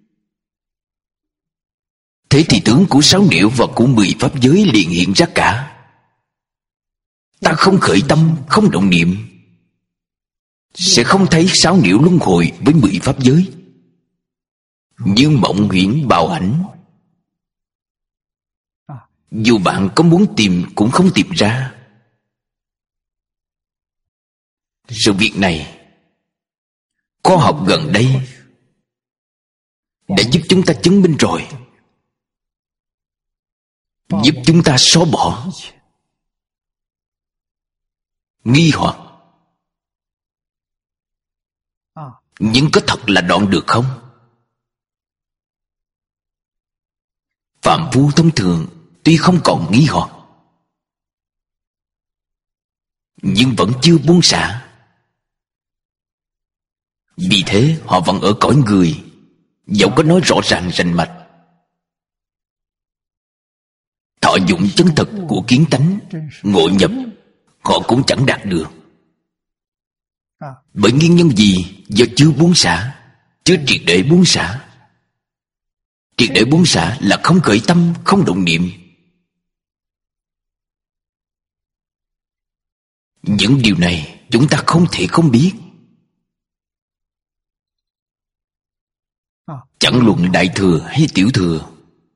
thế thì tướng của sáu nẻo và của mười pháp giới liền hiện ra cả. Ta không khởi tâm, không động niệm, sẽ không thấy sáu nẻo luân hồi với mười pháp giới. Như mộng huyễn bào ảnh, dù bạn có muốn tìm cũng không tìm ra. Sự việc này khoa học gần đây đã giúp chúng ta chứng minh rồi, giúp chúng ta xóa bỏ nghi hoặc. Nhưng có thật là đoạn được không? Phạm phu thông thường tuy không còn nghi hoặc, nhưng vẫn chưa buông xả. Vì thế họ vẫn ở cõi người, dẫu có nói rõ ràng rành mạch. Thọ dụng chân thật của kiến tánh, ngộ nhập, họ cũng chẳng đạt được. Bởi nguyên nhân gì? Do chưa buông xả, chưa triệt để buông xả. Triệt để buông xả là không khởi tâm, không động niệm. Những điều này chúng ta không thể không biết. Chẳng luận Đại Thừa hay Tiểu Thừa,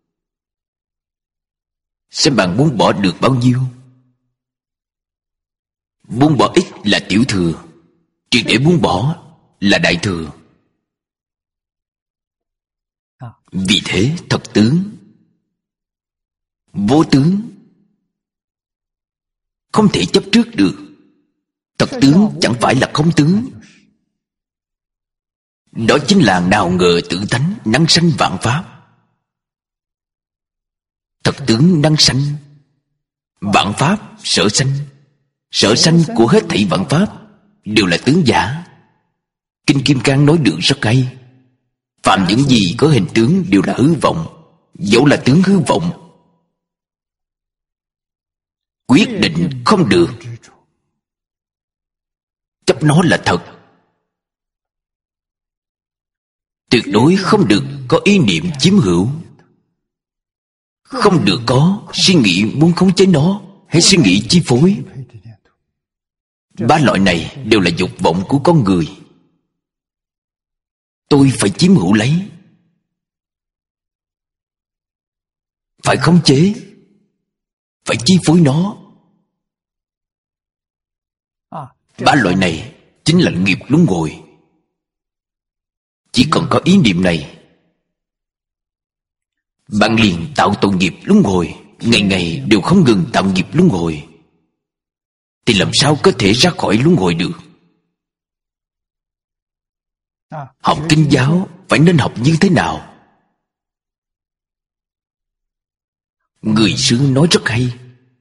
xem bạn muốn bỏ được bao nhiêu. Buông bỏ ít là Tiểu Thừa, triệt để buông bỏ là Đại Thừa. Vì thế thật tướng, vô tướng không thể chấp trước được. Thật tướng chẳng phải là không tướng. Đó chính là nào ngờ tự tánh năng sanh vạn pháp. Thật tướng năng sanh vạn pháp, sở sanh. Sở sanh của hết thảy vạn pháp đều là tướng giả. Kinh Kim Cang nói được rất hay. Phạm những gì có hình tướng đều là hư vọng. Dẫu là tướng hư vọng, quyết định không được chấp nó là thật. Tuyệt đối không được có ý niệm chiếm hữu, không được có suy nghĩ muốn khống chế nó hay suy nghĩ chi phối. Ba loại này đều là dục vọng của con người. Tôi phải chiếm hữu lấy, phải khống chế, phải chi phối nó. Ba loại này chính là nghiệp luân hồi. Chỉ cần có ý niệm này, bạn liền tạo tội nghiệp luân hồi, ngày ngày đều không ngừng tạo nghiệp luân hồi, thì làm sao có thể ra khỏi luân hồi được? Học kinh giáo phải nên học như thế nào? Người xưa nói rất hay: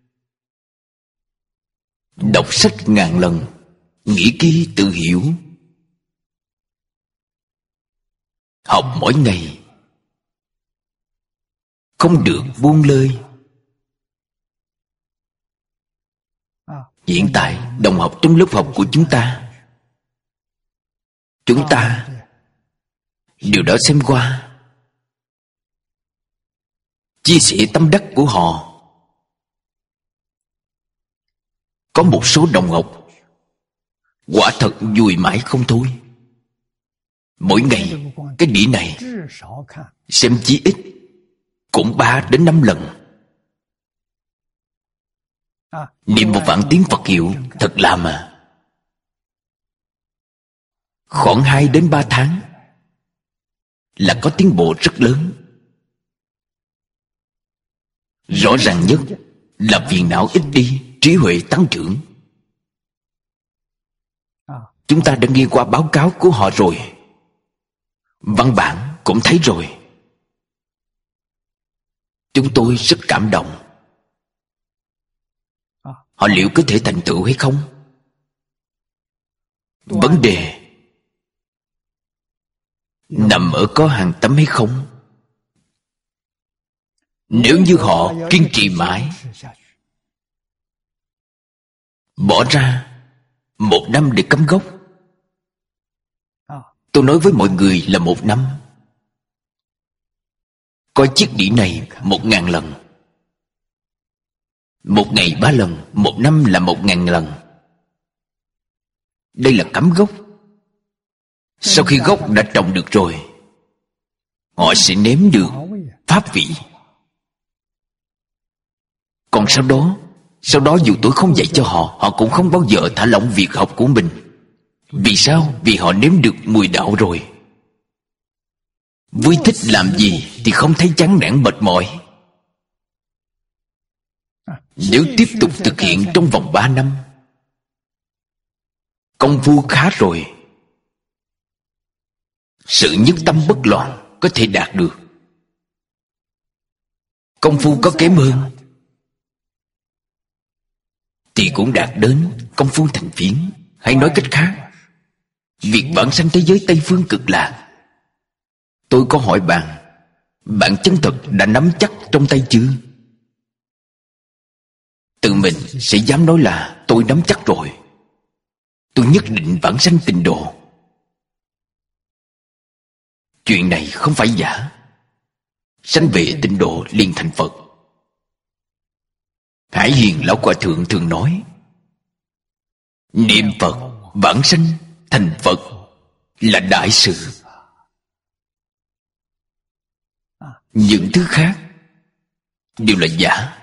đọc sách ngàn lần, nghĩ kỹ tự hiểu. Học mỗi ngày, không được buông lơi. Hiện tại đồng học trong lớp học của chúng ta, chúng ta đều đã xem qua chia sẻ tâm đắc của họ. Có một số đồng học quả thật vui mãi không thôi. Mỗi ngày cái đĩa này xem chí ít cũng ba đến năm lần. Niệm một vạn tiếng Phật hiệu thật là mà. Khoảng hai đến ba tháng là có tiến bộ rất lớn. Rõ ràng nhất là phiền não ít đi, trí huệ tăng trưởng. Chúng ta đã nghe qua báo cáo của họ rồi, văn bản cũng thấy rồi. Chúng tôi rất cảm động. Họ liệu có thể thành tựu hay không? Vấn đề nằm ở có hàng tấm hay không. Nếu như họ kiên trì mãi, bỏ ra một năm để cắm gốc. Tôi nói với mọi người là một năm. Coi chiếc đĩa này một ngàn lần. Một ngày ba lần, một năm là một ngàn lần. Đây là cắm gốc. Sau khi gốc đã trồng được rồi, họ sẽ nếm được pháp vị. Còn sau đó Sau đó dù tôi không dạy cho họ, họ cũng không bao giờ thả lỏng việc học của mình. Vì sao? Vì họ nếm được mùi đạo rồi. Vui thích làm gì thì không thấy chán nản mệt mỏi. Nếu tiếp tục thực hiện trong vòng ba năm, công phu khá rồi, sự nhất tâm bất loạn có thể đạt được. Công phu có kém hơn thì cũng đạt đến công phu thành phiến. Hay nói cách khác, việc vãng sanh thế giới Tây Phương Cực Lạc. Tôi có hỏi bạn, bạn chân thật đã nắm chắc trong tay chưa? Tự mình sẽ dám nói là tôi nắm chắc rồi. Tôi nhất định vãng sanh tịnh độ. Chuyện này không phải giả. Sanh về tịnh độ liền thành Phật. Hải Hiền Lão Hòa Thượng thường nói, niệm Phật vãng sanh thành Phật là đại sự. Những thứ khác đều là giả.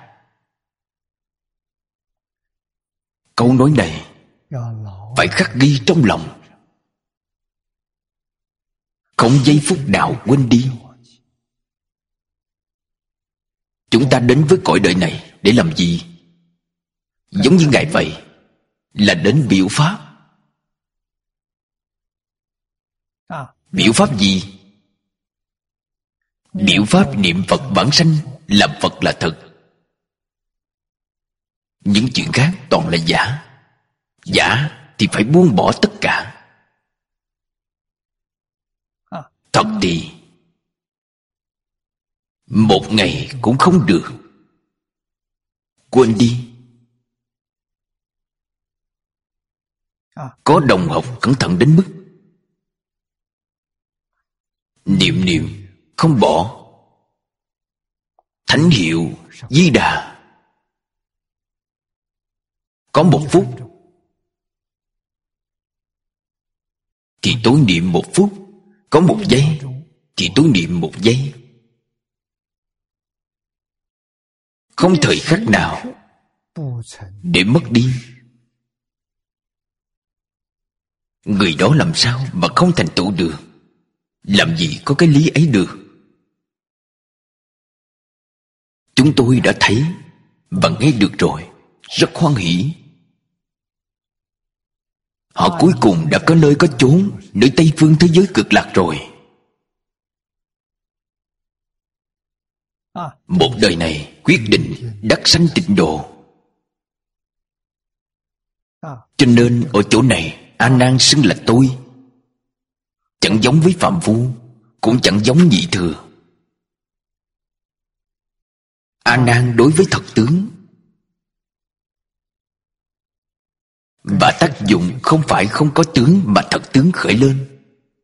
Câu nói này phải khắc ghi trong lòng, không giây phút nào quên đi. Chúng ta đến với cõi đời này để làm gì? Giống như Ngài vậy, là đến biểu pháp. Biểu pháp gì? Biểu pháp niệm Phật vãng sanh, làm Phật là thật. Những chuyện khác toàn là giả. Giả thì phải buông bỏ tất cả. Thật thì một ngày cũng không được. Quên đi. Có đồng học cẩn thận đến mức niệm niệm không bỏ thánh hiệu Di Đà. Có một phút thì tối niệm một phút, có một giây thì tối niệm một giây. Không thời khắc nào để mất đi. Người đó làm sao mà không thành tựu được? Làm gì có cái lý ấy được? Chúng tôi đã thấy và nghe được rồi, rất hoan hỷ. Họ cuối cùng đã có nơi có chốn, nơi Tây Phương thế giới cực lạc rồi. Một đời này quyết định đắc sanh tịnh độ. Cho nên ở chỗ này A Nan xưng là tôi. Chẳng giống với phàm phu, cũng chẳng giống nhị thừa. A Nan đối với thật tướng, và tác dụng không phải không có tướng mà thật tướng khởi lên.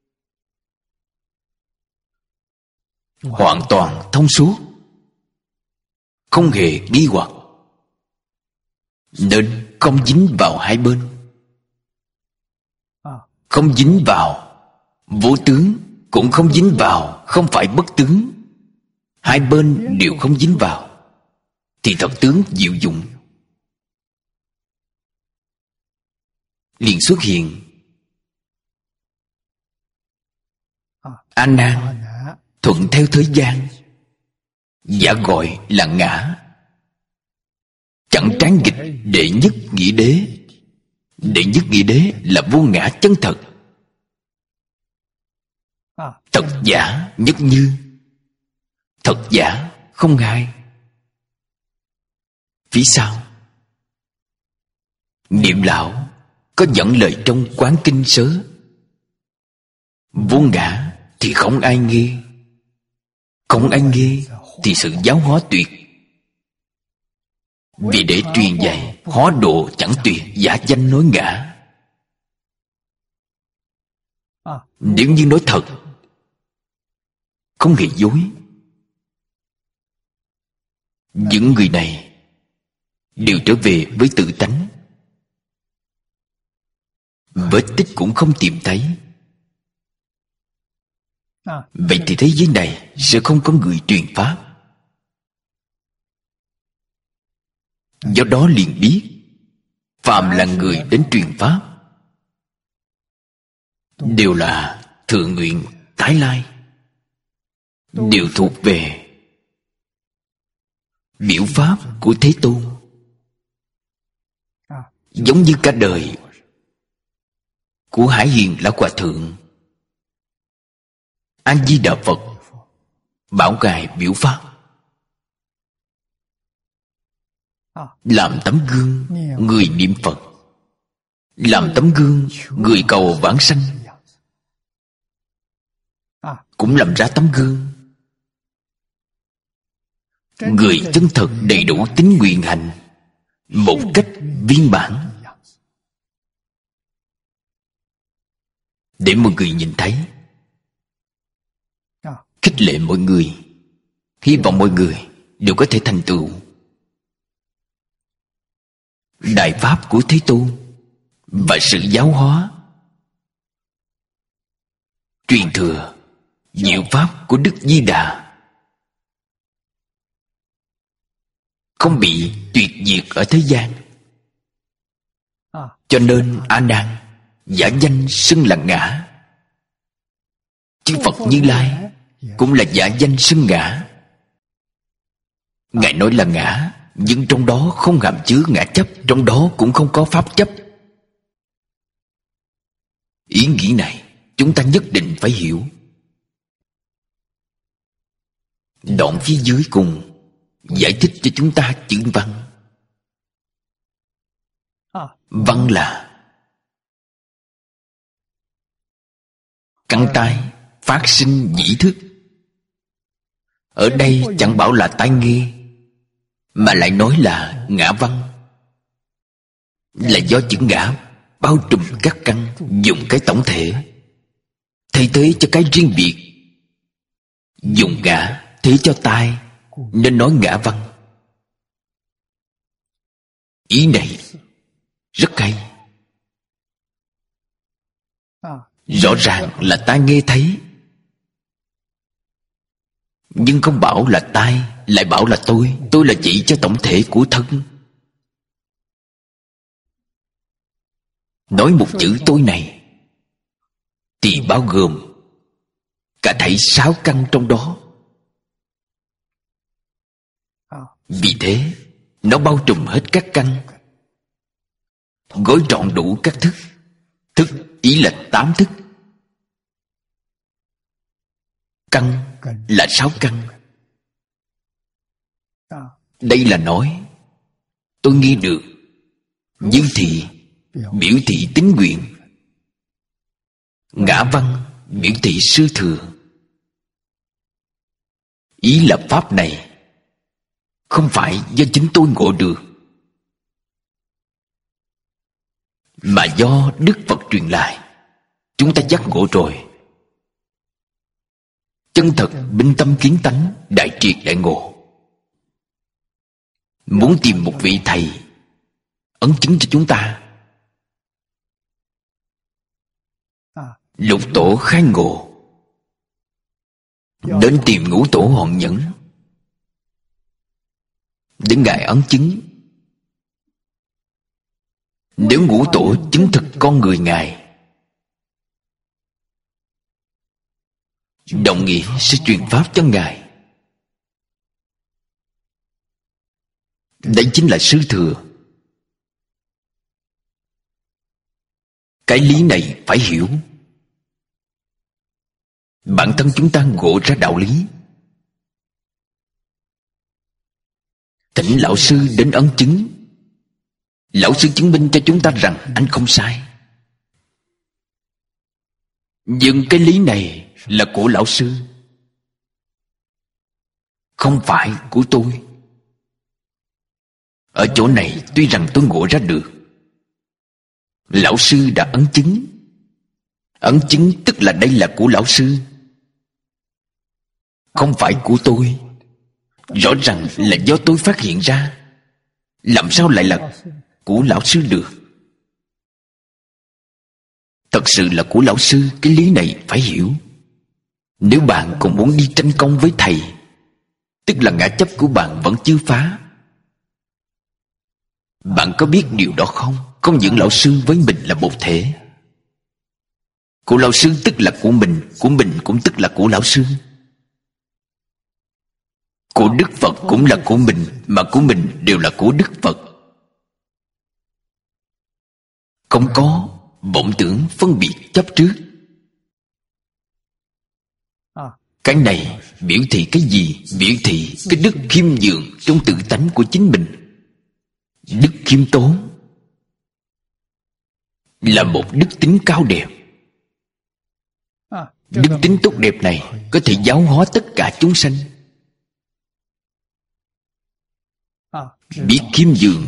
Hoàn toàn thông suốt, không hề nghi hoặc. Nên không dính vào hai bên. Không dính vào vô tướng, cũng không dính vào không phải bất tướng. Hai bên đều không dính vào, thì thật tướng diệu dụng liền xuất hiện. A Nan thuận theo thế gian, giả gọi là ngã. Chẳng tráng nghịch đệ nhất nghĩa đế. Đệ nhất nghĩa đế là vô ngã chân thật. Thật giả nhất như. Thật giả không hai. Phía sau Niệm lão có dẫn lời trong Quán Kinh Sớ: vô ngã thì không ai nghe, không ai nghe thì sự giáo hóa tuyệt. Vì để truyền dạy hóa độ chẳng tuyệt, giả danh nói ngã. Nếu như nói thật, không hề dối, những người này đều trở về với tự tánh, vết tích cũng không tìm thấy. Vậy thì thế giới này sẽ không có người truyền pháp. Do đó liền biết, phàm là người đến truyền pháp đều là thượng nguyện tái lai, đều thuộc về biểu pháp của Thế Tôn. Giống như cả đời của Hải Hiền Lão Hòa Thượng, A Di Đà Phật bảo ngài biểu pháp, làm tấm gương người niệm Phật, làm tấm gương người cầu vãng sanh, cũng làm ra tấm gương người chân thật đầy đủ tín nguyện hành một cách viên mãn, để mọi người nhìn thấy, khích lệ mọi người, hy vọng mọi người đều có thể thành tựu đại pháp của Thế Tôn và sự giáo hóa, truyền thừa diệu pháp của Đức Di Đà, không bị tuyệt diệt ở thế gian. Cho nên A Nan giả danh xưng là ngã, chư Phật Như Lai cũng là giả danh xưng ngã. Ngài nói là ngã, nhưng trong đó không hàm chứa ngã chấp, trong đó cũng không có pháp chấp. Ý nghĩ này chúng ta nhất định phải hiểu. Đoạn phía dưới cùng giải thích cho chúng ta chữ văn. Văn là căn tai phát sinh dĩ thức. Ở đây chẳng bảo là tai nghe, mà lại nói là ngã văn, là do chữ ngã bao trùm các căn, dùng cái tổng thể thay thế cho cái riêng biệt. Dùng ngã thế cho tai, nên nói ngã văn. Ý này rất hay. Rõ ràng là tai nghe thấy, nhưng không bảo là tai, lại bảo là tôi. Tôi là chỉ cho tổng thể của thân. Nói một chữ tôi này thì bao gồm cả thảy sáu căn trong đó. Vì thế nó bao trùm hết các căn, gói trọn đủ các thức. Thức ý là tám thức, căn là sáu căn. Đây là nói tôi nghe được, như thị biểu thị tín nguyện, ngã văn biểu thị sư thừa. Ý là pháp này không phải do chính tôi ngộ được, mà do Đức Phật truyền lại. Chúng ta giác ngộ rồi, chân thật minh tâm kiến tánh, đại triệt đại ngộ. Muốn tìm một vị thầy ấn chứng cho chúng ta. Lục tổ khai ngộ, đến tìm ngũ tổ Hòn Nhẫn để ngài ấn chứng. Nếu ngũ tổ chứng thực con người ngài, đồng nghĩa sẽ truyền pháp cho ngài. Đây chính là sư thừa. Cái lý này phải hiểu. Bản thân chúng ta ngộ ra đạo lý, thỉnh lão sư đến ấn chứng. Lão sư chứng minh cho chúng ta rằng anh không sai. Nhưng cái lý này là của lão sư, không phải của tôi. Ở chỗ này tuy rằng tôi ngộ ra được, lão sư đã ấn chứng. Ấn chứng tức là đây là của lão sư, không phải của tôi. Rõ ràng là do tôi phát hiện ra, làm sao lại là của lão sư được? Thật sự là của lão sư, cái lý này phải hiểu. Nếu bạn còn muốn đi tranh công với thầy, tức là ngã chấp của bạn vẫn chưa phá. Bạn có biết điều đó không? Không những lão sư với mình là một thể. Của lão sư tức là của mình, của mình cũng tức là của lão sư. Của Đức Phật cũng là của mình, mà của mình đều là của Đức Phật. Không có vọng tưởng phân biệt chấp trước. Cái này biểu thị cái gì? Biểu thị cái đức khiêm nhường trong tự tánh của chính mình. Đức khiêm tốn là một đức tính cao đẹp. Đức tính tốt đẹp này có thể giáo hóa tất cả chúng sanh. Biết khiêm nhường.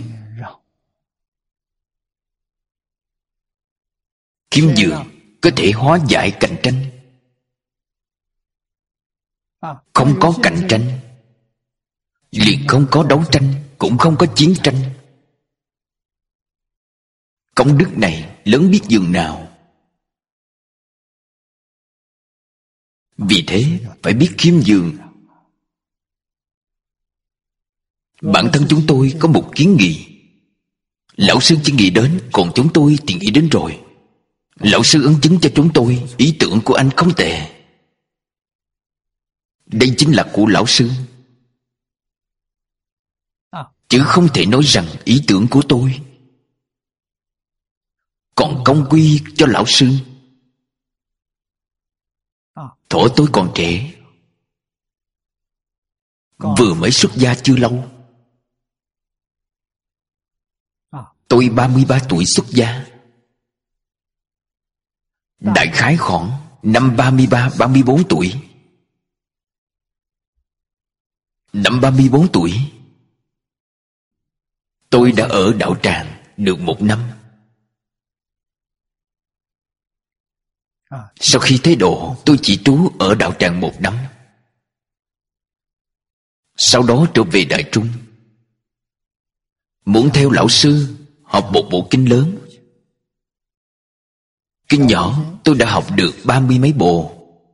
Khiêm nhường có thể hóa giải cạnh tranh. Không có cạnh tranh, liền không có đấu tranh, cũng không có chiến tranh. Công đức này lớn biết dường nào. Vì thế phải biết khiêm nhường. Bản thân chúng tôi có một kiến nghị. Lão sư chỉ nghĩ đến, còn chúng tôi thì nghĩ đến rồi. Lão sư ấn chứng cho chúng tôi, ý tưởng của anh không tệ. Đây chính là của lão sư, chứ không thể nói rằng ý tưởng của tôi. Còn công quy cho lão sư. Thuở tôi còn trẻ, vừa mới xuất gia chưa lâu. Tôi ba mươi ba tuổi xuất gia. Đại khái khoảng năm ba mươi ba, ba mươi bốn tuổi. Năm ba mươi bốn tuổi, tôi đã ở đạo tràng được một năm. Sau khi thế độ, tôi chỉ trú ở đạo tràng một năm. Sau đó trở về Đại Trung, muốn theo lão sư học một bộ kinh lớn. Kinh nhỏ tôi đã học được ba mươi mấy bộ.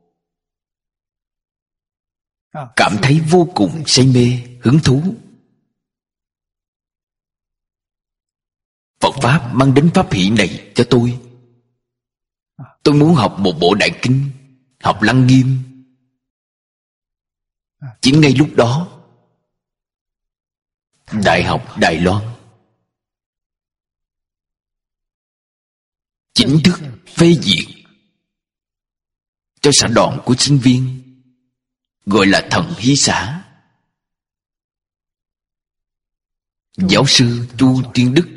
Cảm thấy vô cùng say mê, hứng thú. Phật Pháp mang đến pháp hỷ này cho tôi. Tôi muốn học một bộ đại kinh, học Lăng Nghiêm. Chính ngay lúc đó, Đại học Đài Loan chính thức phê duyệt cho xã đoàn của sinh viên, gọi là Thần Hí Xã. Giáo sư Chu Tiên Đức,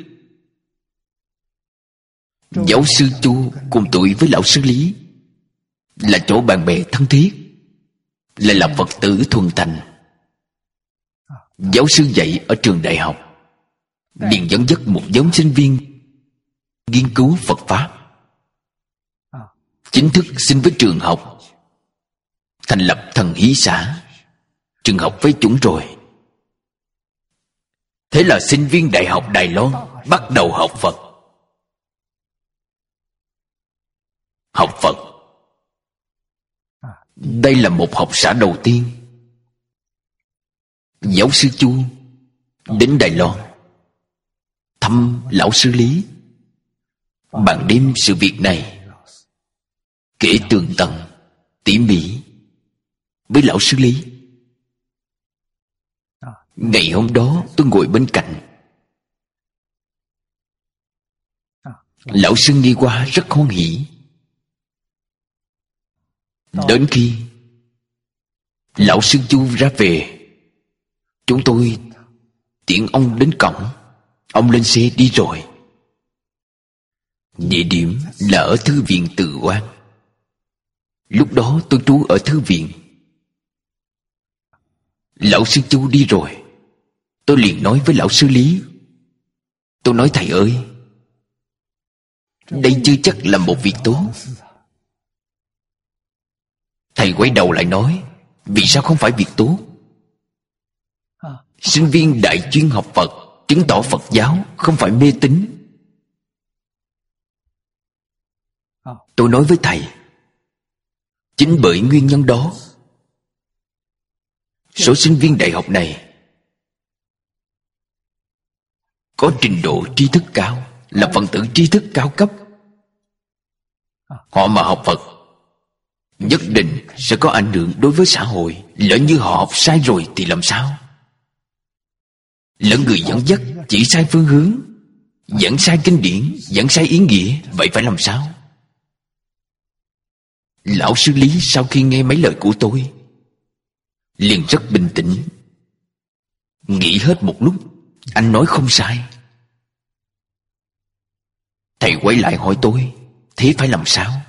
giáo sư Chu cùng tuổi với lão sư Lý, là chỗ bạn bè thân thiết, lại là Phật tử thuần thành. Giáo sư dạy ở trường đại học, liền dẫn dắt một nhóm sinh viên nghiên cứu Phật Pháp. Chính thức xin với trường học, thành lập Thần Hí Xã. Trường học phê chuẩn rồi. Thế là sinh viên Đại học Đài Loan bắt đầu học Phật. Học Phật. Đây là một học xã đầu tiên. Giáo sư Chu đến Đài Loan thăm lão sư Lý, bàn đêm sự việc này, kể tường tận tỉ mỉ với lão sư Lý. Ngày hôm đó tôi ngồi bên cạnh. Lão sư nghe qua rất hoan hỉ. Đến khi lão sư Chu ra về, chúng tôi tiễn ông đến cổng. Ông lên xe đi rồi. Địa điểm là ở thư viện Từ Quan. Lúc đó tôi trú ở thư viện. Lão sư Chu đi rồi, tôi liền nói với lão sư Lý. Tôi nói thầy ơi, đây chưa chắc là một việc tốt. Thầy quay đầu lại nói, vì sao không phải việc tốt? Sinh viên đại chuyên học Phật, chứng tỏ Phật giáo không phải mê tín. Tôi nói với thầy, chính bởi nguyên nhân đó, số sinh viên đại học này có trình độ tri thức cao, là phần tử tri thức cao cấp. Họ mà học Phật nhất định sẽ có ảnh hưởng đối với xã hội. Lỡ như họ học sai rồi thì làm sao? Lỡ người dẫn dắt chỉ sai phương hướng, dẫn sai kinh điển, dẫn sai ý nghĩa, vậy phải làm sao? Lão sư Lý sau khi nghe mấy lời của tôi liền rất bình tĩnh, nghĩ hết một lúc. Anh nói không sai. Thầy quay lại hỏi tôi, thế phải làm sao?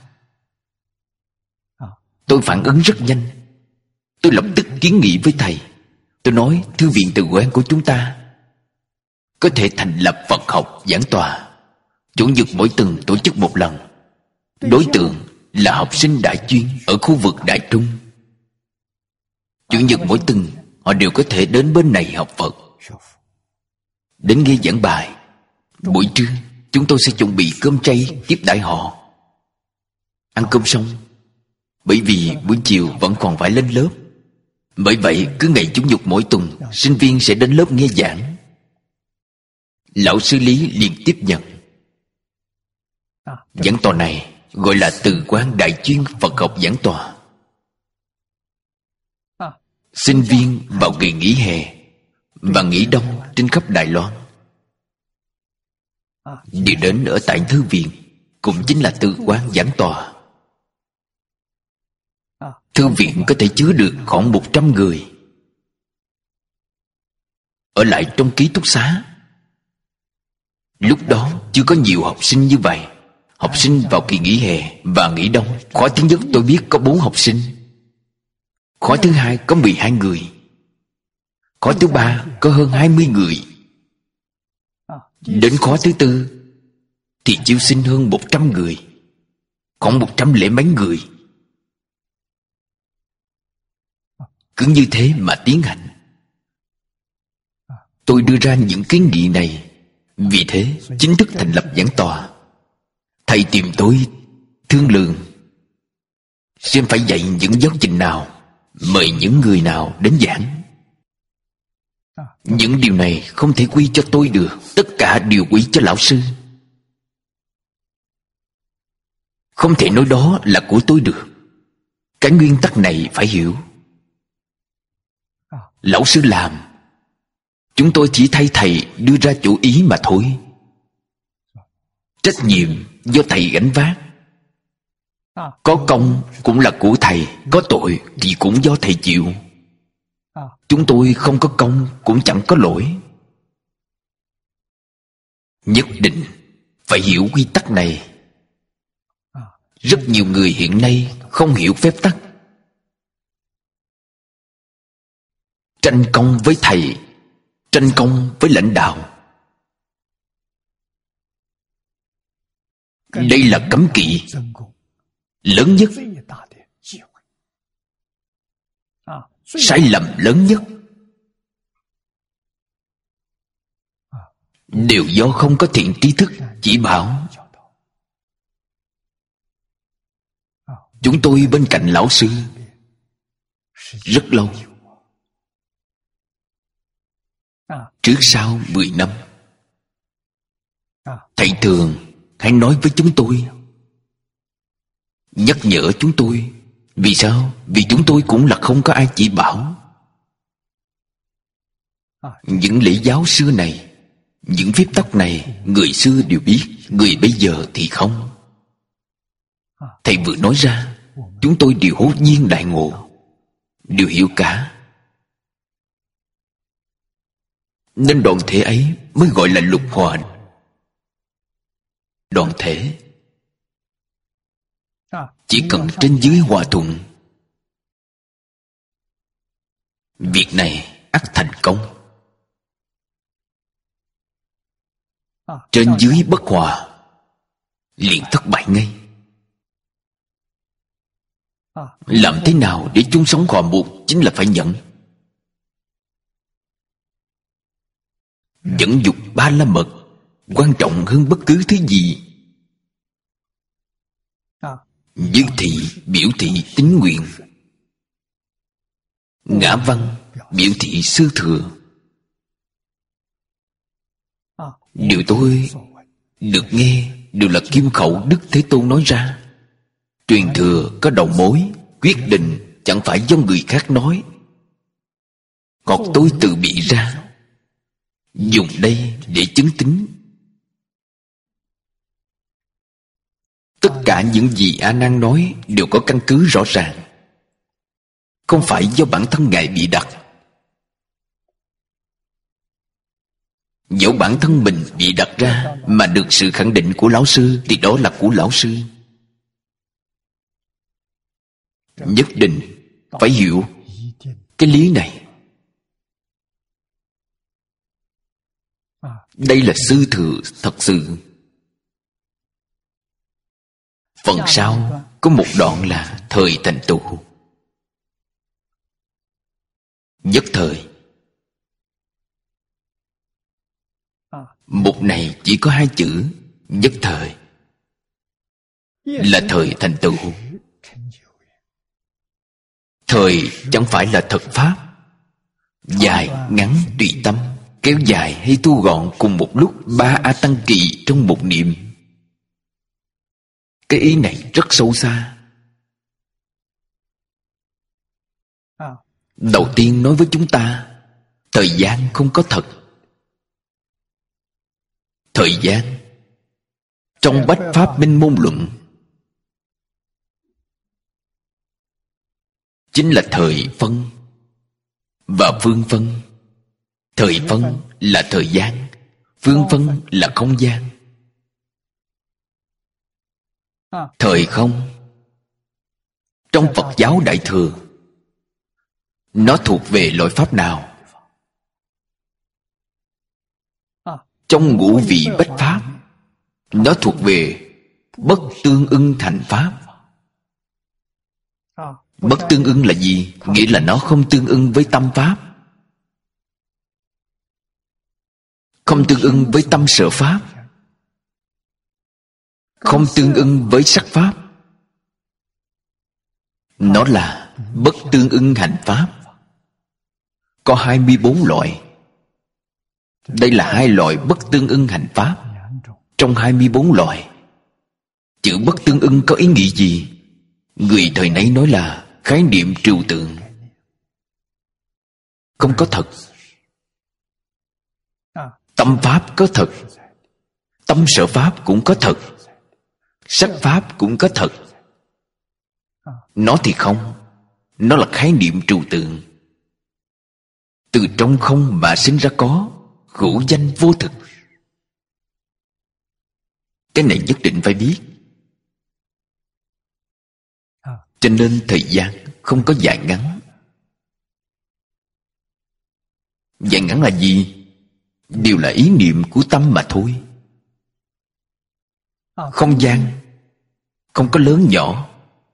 Tôi phản ứng rất nhanh. Tôi lập tức kiến nghị với thầy. Tôi nói thư viện Từ Quan của chúng ta có thể thành lập Phật học giảng tòa, chủ nhật mỗi tuần tổ chức một lần. Đối tượng là học sinh đại chuyên ở khu vực Đại Trung. Chủ nhật mỗi tuần họ đều có thể đến bên này học Phật, đến nghe giảng bài. Buổi trưa chúng tôi sẽ chuẩn bị cơm chay tiếp đãi họ. Ăn cơm xong, bởi vì buổi chiều vẫn còn phải lên lớp, bởi vậy cứ ngày chủ nhật mỗi tuần sinh viên sẽ đến lớp nghe giảng. Lão sư Lý liền tiếp nhận. Giảng tòa này gọi là Từ Quan đại chuyên Phật học giảng tòa. Sinh viên vào kỳ nghỉ hè và nghỉ đông trên khắp Đài Loan đều đến ở tại thư viện, cũng chính là Từ Quan giảng tòa. Thư viện có thể chứa được khoảng một trăm người ở lại trong ký túc xá. Lúc đó chưa có nhiều học sinh như vậy. Học sinh vào kỳ nghỉ hè và nghỉ đông, khóa thứ nhất tôi biết có bốn học sinh, khóa thứ hai có mười hai người, khóa thứ ba có hơn hai mươi người. Đến khóa thứ tư thì chiêu sinh hơn một trăm người, khoảng một trăm lẻ mấy người. Cứ như thế mà tiến hành. Tôi đưa ra những kiến nghị này, vì thế chính thức thành lập giảng tòa. Thầy tìm tôi thương lượng xem phải dạy những giáo trình nào, mời những người nào đến giảng. Những điều này không thể quy cho tôi được, tất cả đều quy cho lão sư. Không thể nói đó là của tôi được. Cái nguyên tắc này phải hiểu. Lão sư làm, chúng tôi chỉ thay thầy đưa ra chủ ý mà thôi. Trách nhiệm do thầy gánh vác. Có công cũng là của thầy, có tội thì cũng do thầy chịu. Chúng tôi không có công cũng chẳng có lỗi. Nhất định phải hiểu quy tắc này. Rất nhiều người hiện nay không hiểu phép tắc. Tranh công với thầy, tranh công với lãnh đạo, đây là cấm kỵ lớn nhất, sai lầm lớn nhất. đều do không có thiện tri thức chỉ bảo. Chúng tôi bên cạnh lão sư rất lâu, trước sau mười năm. Thầy thường hay nói với chúng tôi, nhắc nhở chúng tôi. Vì sao? Vì chúng tôi cũng là không có ai chỉ bảo. Những lễ giáo xưa này, những phép tắc này, người xưa đều biết, người bây giờ thì không. Thầy vừa nói ra, chúng tôi đều hốt nhiên đại ngộ, đều hiểu cả. Nên đoàn thể ấy mới gọi là lục hòa đoàn thể. Chỉ cần trên dưới hòa thuận, việc này ắt thành công. Trên dưới bất hòa, liền thất bại ngay. Làm thế nào để chung sống hòa một chính là phải nhận. Dẫn dục ba la mật quan trọng hơn bất cứ thứ gì. Dư thị, biểu thị tín nguyện. Ngã văn, biểu thị sư thừa. Điều tôi được nghe đều là kim khẩu Đức Thế Tôn nói ra. Truyền thừa có đầu mối, quyết định chẳng phải do người khác nói, hoặc tôi tự bị ra, dùng đây để chứng tín. Tất cả những gì A Nan nói đều có căn cứ rõ ràng, không phải do bản thân Ngài bị đặt. Dẫu bản thân mình bị đặt ra mà được sự khẳng định của lão sư thì đó là của lão sư. Nhất định phải hiểu cái lý này. Đây là sư thừa thật sự. Phần sau có một đoạn là thời thành tựu. Nhất thời. Mục này chỉ có hai chữ nhất thời, là thời thành tựu. Thời chẳng phải là thật pháp, dài ngắn tùy tâm, kéo dài hay thu gọn cùng một lúc ba a tăng kỳ trong một niệm. Cái ý này rất sâu xa. Đầu tiên nói với chúng ta, thời gian không có thật. Thời gian trong Bách Pháp Minh Môn Luận chính là thời phân và phương phân. Thời phân là thời gian, phương phân là không gian. Thời không trong Phật giáo Đại Thừa, nó thuộc về loại pháp nào? Trong ngũ vị bách pháp, nó thuộc về bất tương ưng thành pháp. Bất tương ưng là gì? Nghĩa là nó không tương ưng với tâm pháp, không tương ưng với tâm sở pháp, không tương ưng với sắc pháp. Nó là bất tương ưng hành pháp. Có hai mươi bốn loại. Đây là hai loại bất tương ưng hành pháp. Trong hai mươi bốn loại, chữ bất tương ưng có ý nghĩa gì? Người thời nấy nói là khái niệm trừu tượng, không có thật. Tâm pháp có thật, tâm sở pháp cũng có thật, sắc pháp cũng có thật. Nó thì không. Nó là khái niệm trừu tượng. Từ trong không mà sinh ra có, hữu danh vô thực. Cái này nhất định phải biết. Cho nên thời gian không có dài ngắn. Dài ngắn là gì? Đều là ý niệm của tâm mà thôi. Không gian không có lớn nhỏ.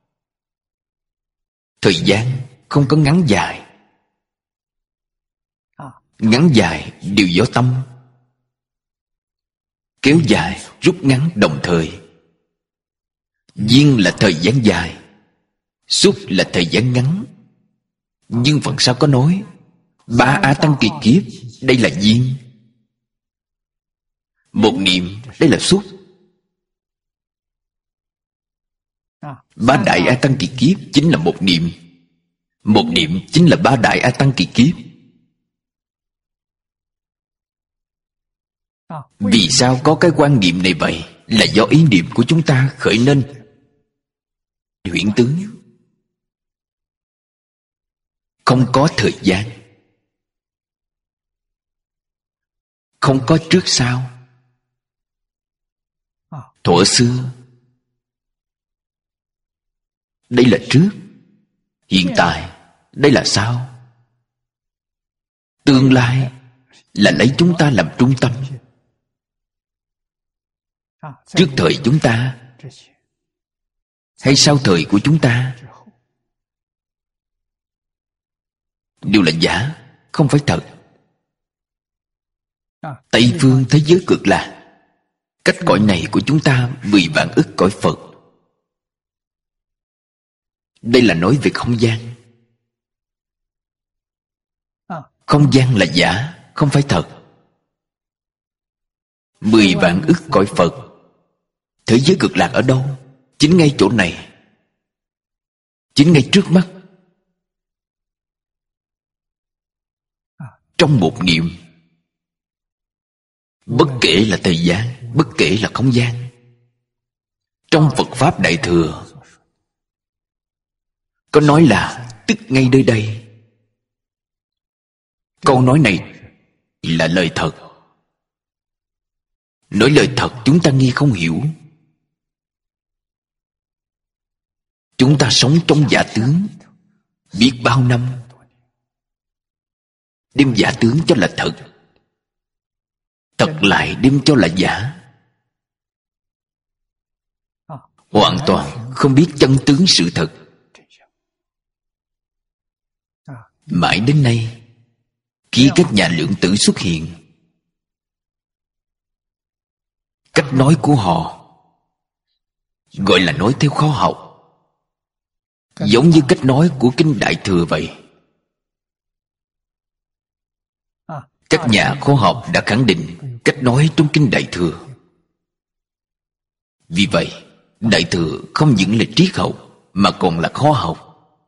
Thời gian không có ngắn dài. Ngắn dài đều do tâm. kéo dài, rút ngắn đồng thời. Duyên là thời gian dài, xúc là thời gian ngắn. Nhưng Phật sao có nói ba A Tăng kỳ kiếp, đây là duyên. Một niệm, đây là xúc. Ba đại A Tăng kỳ kiếp chính là một niệm. Một niệm chính là ba đại A Tăng kỳ kiếp. Vì sao có cái quan niệm này vậy? Là do ý niệm của chúng ta khởi nên huyễn tướng, không có thời gian, không có trước sau. Thuở xưa, đây là trước. Hiện tại, đây là sau. Tương lai là lấy chúng ta làm trung tâm. Trước thời chúng ta hay sau thời của chúng ta đều là giả, không phải thật. Tây phương thế giới cực lạc, cách cõi này của chúng ta mười vạn ức cõi Phật. Đây là nói về không gian. Không gian là giả, không phải thật. Mười vạn ức cõi Phật. Thế giới cực lạc ở đâu? Chính ngay chỗ này, chính ngay trước mắt. Trong một niệm, bất kể là thời gian, bất kể là không gian. Trong Phật Pháp Đại Thừa có nói là tức ngay nơi đây. Câu nói này là lời thật. Nói lời thật chúng ta nghe không hiểu. Chúng ta sống trong giả tướng biết bao năm, đem giả tướng cho là thật, thật lại đem cho là giả. Hoàn toàn không biết chân tướng sự thật. Mãi đến nay, khi các nhà lượng tử xuất hiện, cách nói của họ gọi là nói theo khoa học, giống như cách nói của Kinh Đại Thừa vậy. Các nhà khoa học đã khẳng định cách nói trong Kinh Đại Thừa. Vì vậy, Đại Thừa không những là triết học mà còn là khoa học.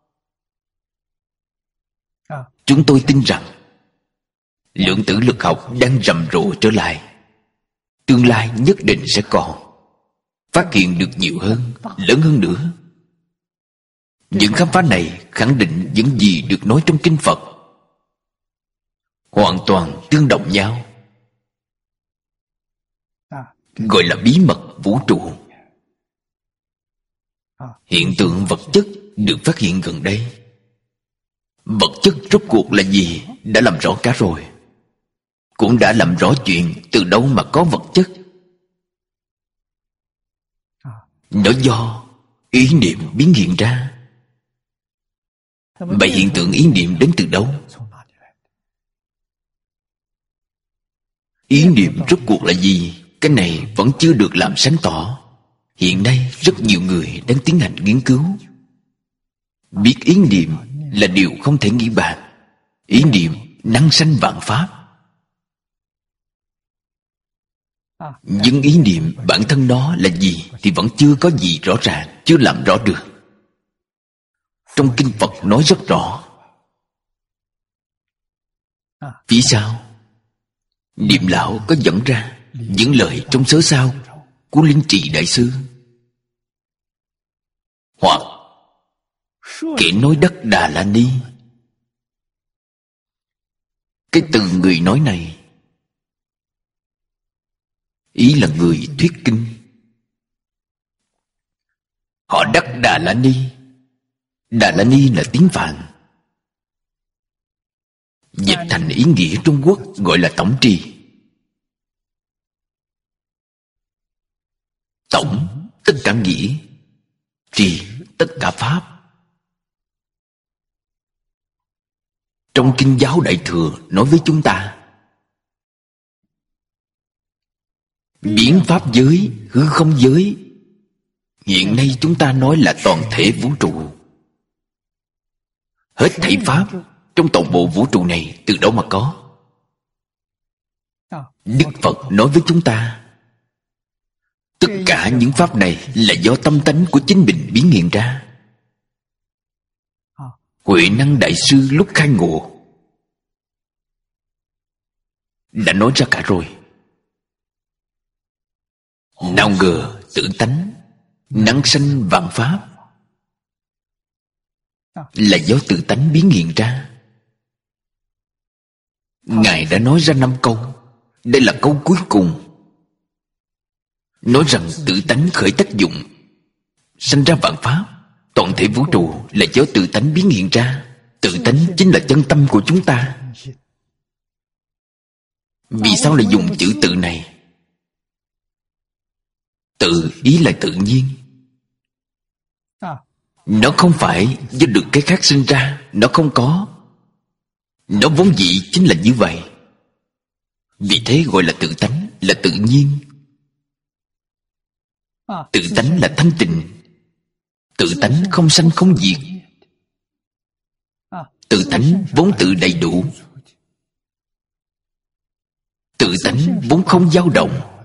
Chúng tôi tin rằng lượng tử lực học đang rầm rộ trở lại. Tương lai nhất định sẽ còn phát hiện được nhiều hơn, lớn hơn nữa. Những khám phá này khẳng định những gì được nói trong Kinh Phật, hoàn toàn tương đồng nhau. Gọi là bí mật vũ trụ. Hiện tượng vật chất được phát hiện gần đây. Vật chất rốt cuộc là gì đã làm rõ cả rồi. Cũng đã làm rõ chuyện từ đâu mà có vật chất. Nó do ý niệm biến hiện ra. Vậy hiện tượng ý niệm đến từ đâu? Ý niệm rốt cuộc là gì? Cái này vẫn chưa được làm sáng tỏ. Hiện nay rất nhiều người đang tiến hành nghiên cứu. Biết ý niệm là điều không thể nghĩ bàn. Ý niệm năng sanh vạn pháp. Nhưng ý niệm bản thân nó là gì thì vẫn chưa có gì rõ ràng, chưa làm rõ được. Trong Kinh Phật nói rất rõ. Phía sau Niệm Lão có dẫn ra những lời trong sớ sao của Linh Trì Đại Sư, hoặc kẻ nói đất Đà La Ni. Cái từ người nói này, ý là người thuyết kinh. Họ đắc Đà La Ni. Đà La Ni là tiếng Phạn, dịch thành ý nghĩa Trung Quốc gọi là tổng trì. Tổng tất cả nghĩa, trì tất cả pháp. Trong Kinh Giáo Đại Thừa nói với chúng ta, biến pháp giới, hư không giới. Hiện nay chúng ta nói là toàn thể vũ trụ. Hết thảy pháp trong toàn bộ vũ trụ này từ đâu mà có? Đức Phật nói với chúng ta, tất cả những pháp này là do tâm tánh của chính mình biến hiện ra. Huệ Năng Đại Sư lúc khai ngộ đã nói ra cả rồi. Nào ngờ tự tánh năng sanh vạn pháp là do tự tánh biến hiện ra. Ngài đã nói ra năm câu. Đây là câu cuối cùng, nói rằng tự tánh khởi tác dụng, sanh ra vạn pháp. Toàn thể vũ trụ là do tự tánh biến hiện ra. Tự tánh chính là chân tâm của chúng ta. Vì sao lại dùng chữ tự này? Tự ý là tự nhiên. Nó không phải do được cái khác sinh ra. Nó không có. Nó vốn dĩ chính là như vậy. Vì thế gọi là tự tánh, là tự nhiên. Tự tánh là thanh tịnh. Tự tánh không sanh không diệt. Tự tánh vốn tự đầy đủ. Tự tánh vốn không dao động.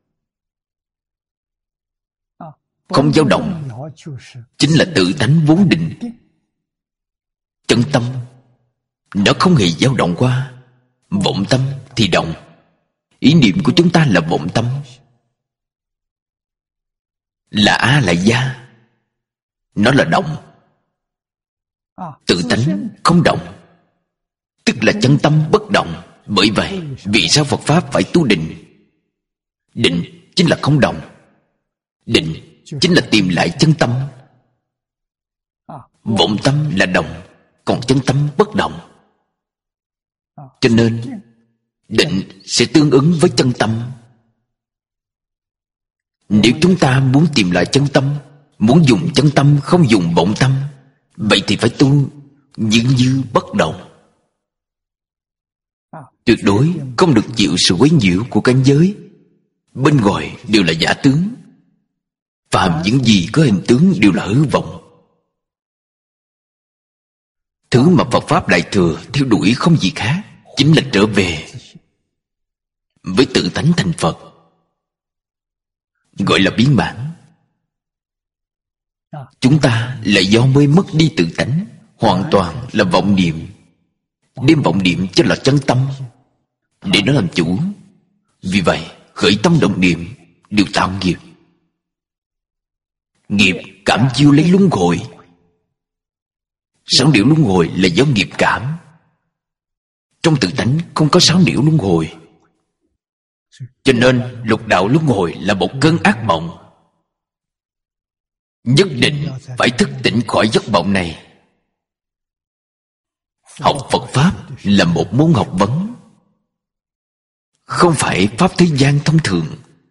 Không dao động chính là tự tánh vốn định. Chân tâm nó không hề dao động qua. Vọng tâm thì động. Ý niệm của chúng ta là vọng tâm, là A là gia. Nó là động. Tự tánh không động, tức là chân tâm bất động. Bởi vậy vì sao Phật Pháp phải tu định? Định chính là không động. Định chính là tìm lại chân tâm. Vọng tâm là động, còn chân tâm bất động. Cho nên định sẽ tương ứng với chân tâm. Nếu chúng ta muốn tìm lại chân tâm, muốn dùng chân tâm không dùng vọng tâm, vậy thì phải tu những như bất động. Tuyệt đối không được chịu sự quấy nhiễu của cảnh giới. Bên ngoài đều là giả tướng. Phàm những gì có hình tướng đều là hư vọng. Thứ mà Phật Pháp Đại Thừa theo đuổi không gì khác, chính là trở về với tự tánh thành Phật, gọi là biến bản. Chúng ta là do mới mất đi tự tánh, hoàn toàn là vọng niệm, đem vọng niệm cho là chân tâm để nó làm chủ. Vì vậy khởi tâm động niệm đều tạo nghiệp. Nghiệp cảm chiêu lấy luân hồi. Sáu điểu luân hồi là do nghiệp cảm. Trong tự tánh không có sáu điểu luân hồi. Cho nên lục đạo luân hồi là một cơn ác mộng. Nhất định phải thức tỉnh khỏi giấc mộng này. Học Phật Pháp là một môn học vấn, không phải Pháp thế gian thông thường.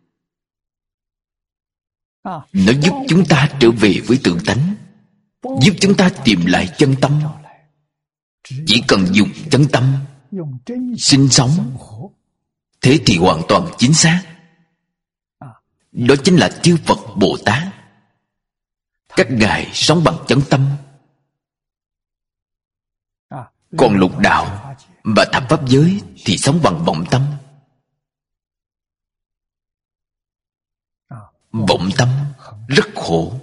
Nó giúp chúng ta trở về với tự tánh, giúp chúng ta tìm lại chân tâm. Chỉ cần dùng chân tâm sinh sống, thế thì hoàn toàn chính xác. Đó chính là chư Phật Bồ Tát. Các ngài sống bằng chân tâm. Còn lục đạo và thập pháp giới thì sống bằng vọng tâm. Vọng tâm rất khổ.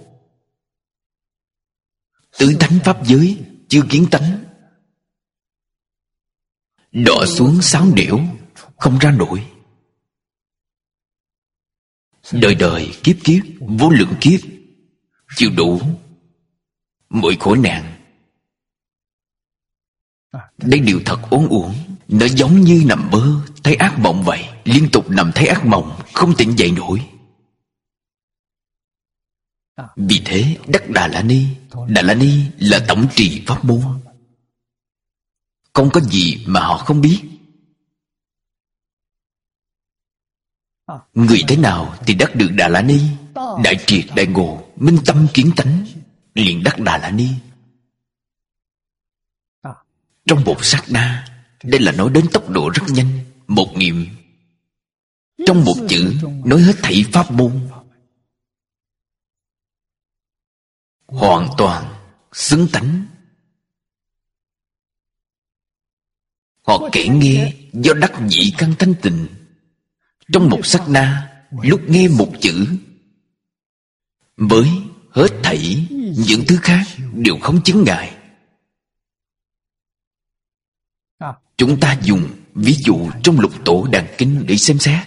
Tứ thánh pháp giới chưa kiến tánh, đọa xuống sáu nẻo không ra nổi. Đời đời kiếp kiếp vô lượng kiếp chịu đủ mọi khổ nạn. Đây điều thật uốn uổng. Nó giống như nằm mơ thấy ác mộng vậy. Liên tục nằm thấy ác mộng, không tỉnh dậy nổi. Vì thế đắc Đà La Ni. Đà La Ni là tổng trì pháp môn. Không có gì mà họ không biết. Người thế nào thì đắc được Đà La Ni? Đại triệt đại ngộ, minh tâm kiến tánh, liền đắc Đà La Ni. Trong một sát na. Đây là nói đến tốc độ rất nhanh. Một niệm Trong một chữ nói hết thảy pháp môn, hoàn toàn xứng tánh. Họ kể nghe do đắc nhĩ căn thanh tịnh. Trong một sát na, lúc nghe một chữ, với hết thảy những thứ khác đều không chướng ngại. Chúng ta dùng ví dụ trong Lục Tổ Đàn Kinh để xem xét.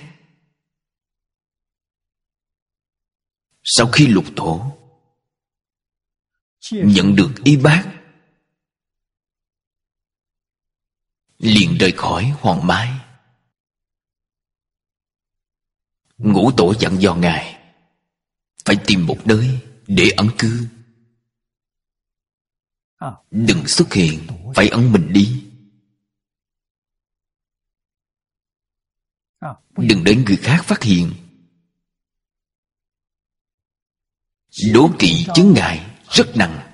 Sau khi Lục Tổ nhận được y bác, liền rời khỏi Hoàng Mai. Ngũ Tổ dặn dò Ngài phải tìm một nơi để ẩn cư, đừng xuất hiện, phải ẩn mình đi. Đừng để người khác phát hiện. Đố kỵ chướng ngại rất nặng.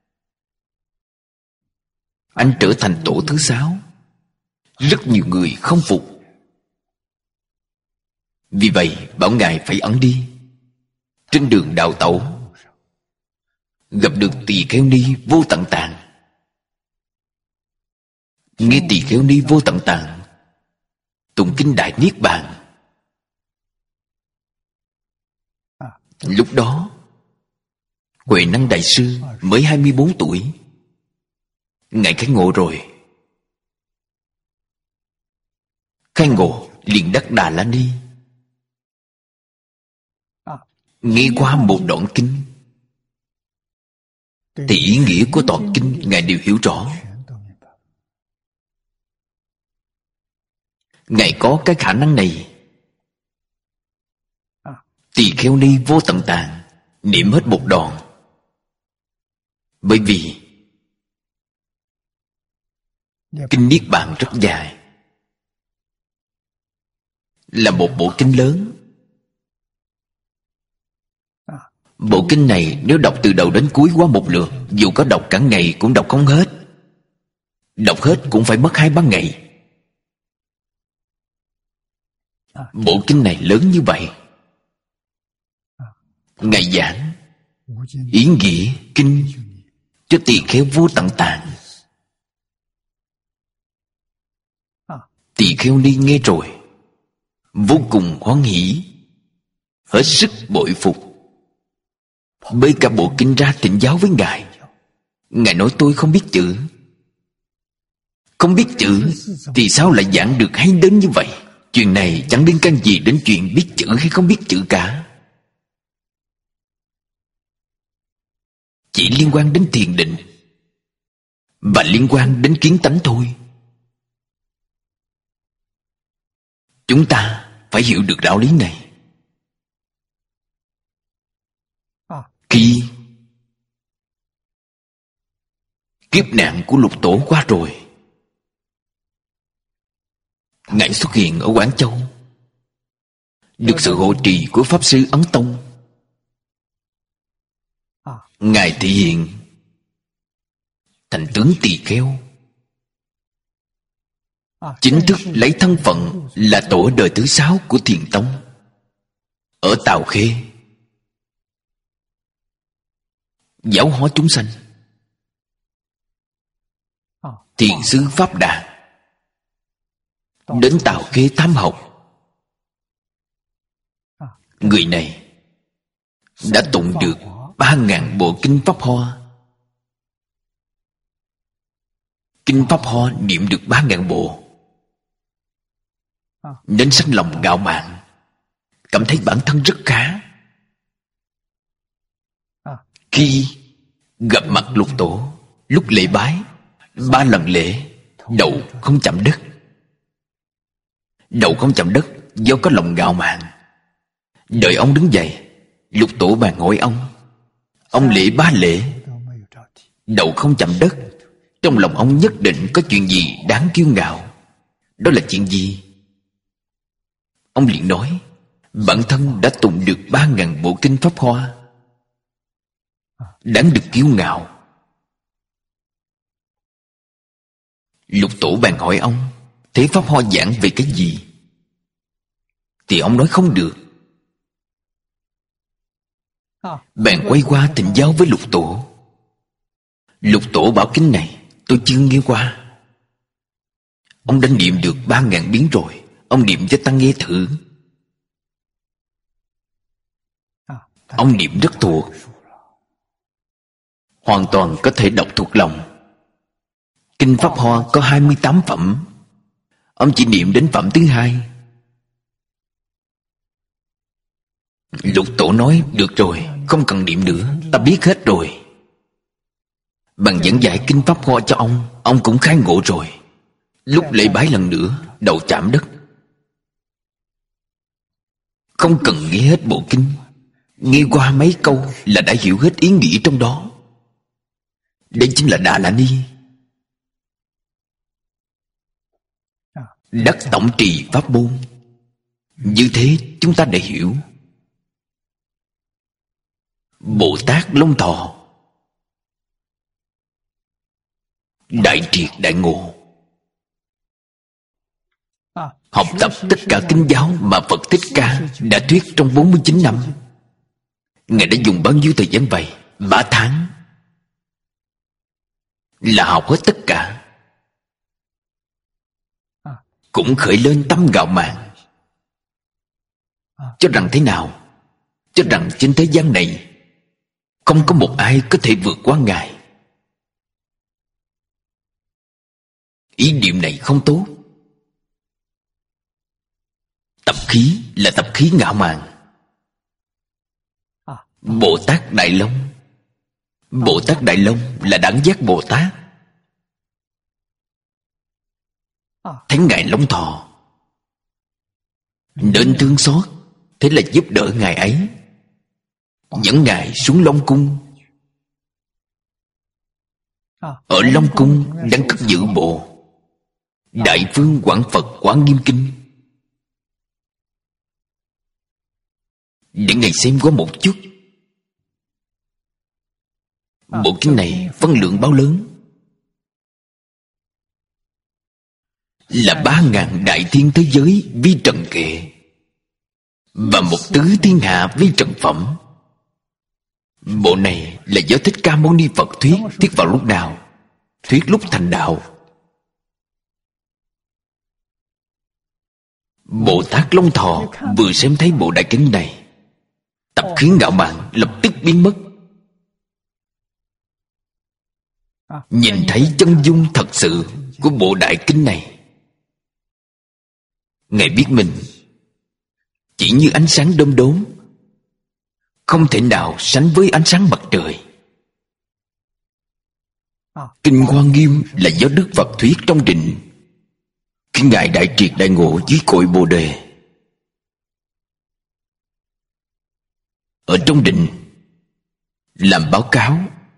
Anh trở thành tổ thứ sáu, rất nhiều người không phục. Vì vậy bảo Ngài phải ẩn đi. Trên đường đào tẩu, gặp được Tỳ Kheo Ni Vô Tận Tạng. Nghe Tỳ Kheo Ni Vô Tận Tạng tụng kinh Đại Niết Bàn. Lúc đó Huệ Năng Đại Sư mới hai mươi bốn tuổi. Ngài khai ngộ rồi. Khai ngộ liền đắc Đà La Ni. Nghe qua một đoạn kinh thì ý nghĩa của toàn kinh Ngài đều hiểu rõ. Ngài có cái khả năng này. Tỳ Kheo Ni Vô Tận Tạng niệm hết một đoạn. Bởi vì kinh Niết Bàn rất dài, là một bộ kinh lớn. Bộ kinh này nếu đọc từ đầu đến cuối qua một lượt, dù có đọc cả ngày cũng đọc không hết. Đọc hết cũng phải mất hai ba ngày. Bộ kinh này lớn như vậy, Ngài giảng ý nghĩa kinh cho Tỳ Kheo Vô Tận Tạng. Tỳ Kheo Ni nghe rồi vô cùng hoan hỷ, hết sức bội phục, bê cả bộ kinh ra thỉnh giáo với Ngài. Ngài nói tôi không biết chữ. Không biết chữ thì sao lại giảng được hay đến như vậy? Chuyện này chẳng liên can gì đến chuyện biết chữ hay không biết chữ cả, chỉ liên quan đến thiền định và liên quan đến kiến tánh thôi. Chúng ta phải hiểu được đạo lý này. Khi kiếp nạn của Lục Tổ qua rồi, Ngài xuất hiện ở Quảng Châu, được sự hộ trì của Pháp Sư Ấn Tông. Ngài thể hiện thành tướng Tỳ Kheo, chính thức lấy thân phận là tổ đời thứ sáu của Thiền Tông ở Tào Khê, giáo hóa chúng sanh. Thiền sư Pháp Đà đến Tào Khê tham học. Người này đã tụng được ba ngàn bộ kinh Pháp Hoa. Kinh Pháp Hoa niệm được ba ngàn bộ, nên sanh lòng ngạo mạn, cảm thấy bản thân rất khá. Khi gặp mặt Lục Tổ, lúc lễ bái, ba lần lễ, đầu không chạm đất. Đầu không chạm đất do có lòng ngạo mạn. Đợi ông đứng dậy, Lục Tổ bàn hỏi ông. Ông lễ ba lễ, đầu không chạm đất. Trong lòng ông nhất định có chuyện gì đáng kiêu ngạo. Đó là chuyện gì? Ông liền nói, bản thân đã tụng được ba ngàn bộ kinh Pháp Hoa, đáng được kiêu ngạo. Lục Tổ bàn hỏi ông, thế Pháp Hoa giảng về cái gì? thì ông nói không được. Bèn quay qua thỉnh giáo với Lục Tổ. Lục Tổ bảo kinh này tôi chưa nghe qua. Ông đã niệm được ba ngàn biến rồi, ông niệm cho ta nghe thử. Ông niệm rất thuộc, hoàn toàn có thể đọc thuộc lòng. Kinh Pháp Hoa có hai mươi tám phẩm, ông chỉ niệm đến phẩm thứ hai. Lục Tổ nói được rồi, không cần niệm nữa, ta biết hết rồi. Bằng dẫn giải kinh Pháp Hoa cho ông, ông cũng khai ngộ rồi. Lúc lễ bái lần nữa, đầu chạm đất. Không cần nghe hết bộ kinh, nghe qua mấy câu là đã hiểu hết ý nghĩa trong đó. Đây chính là Đà La Ni, đắc tổng trì pháp môn. Như thế chúng ta đã hiểu. Bồ Tát Long Thọ đại triệt đại ngộ, học tập tất cả kinh giáo mà Phật Thích Ca đã thuyết trong bốn mươi chín năm. Ngài đã dùng bao nhiêu thời gian vậy? Ba tháng là học hết tất cả. Cũng khởi lên tâm ngạo mạn, cho rằng thế nào? Cho rằng trên thế gian này không có một ai có thể vượt qua Ngài. Ý niệm này không tốt. Tập khí là tập khí ngạo mạn. Bồ Tát Đại Long, Bồ Tát Đại Long là đẳng giác Bồ Tát. Thấy Ngài Long Thọ nên thương xót, thế là giúp đỡ Ngài ấy, dẫn Ngài xuống Long Cung. Ở Long Cung đang cất giữ bộ Đại Phương Quảng Phật Quán Nghiêm Kinh, để Ngài xem qua một chút. Bộ kinh này phân lượng bao lớn? Là ba ngàn đại thiên thế giới vi trần kệ, và một tứ thiên hạ vi trần phẩm. Bộ này là do Thích Ca Mâu Ni Phật thuyết. Thuyết vào lúc nào? Thuyết lúc thành đạo. Bồ Tát Long Thọ vừa xem thấy bộ đại kinh này, tập khí ngạo mạn lập tức biến mất. Nhìn thấy chân dung thật sự của bộ đại kinh này, Ngài biết mình chỉ như ánh sáng đom đóm, không thể nào sánh với ánh sáng mặt trời. Kinh Hoa Nghiêm là do Đức Phật thuyết trong định, khi Ngài đại triệt đại ngộ dưới cội Bồ Đề. Ở trong định làm báo cáo,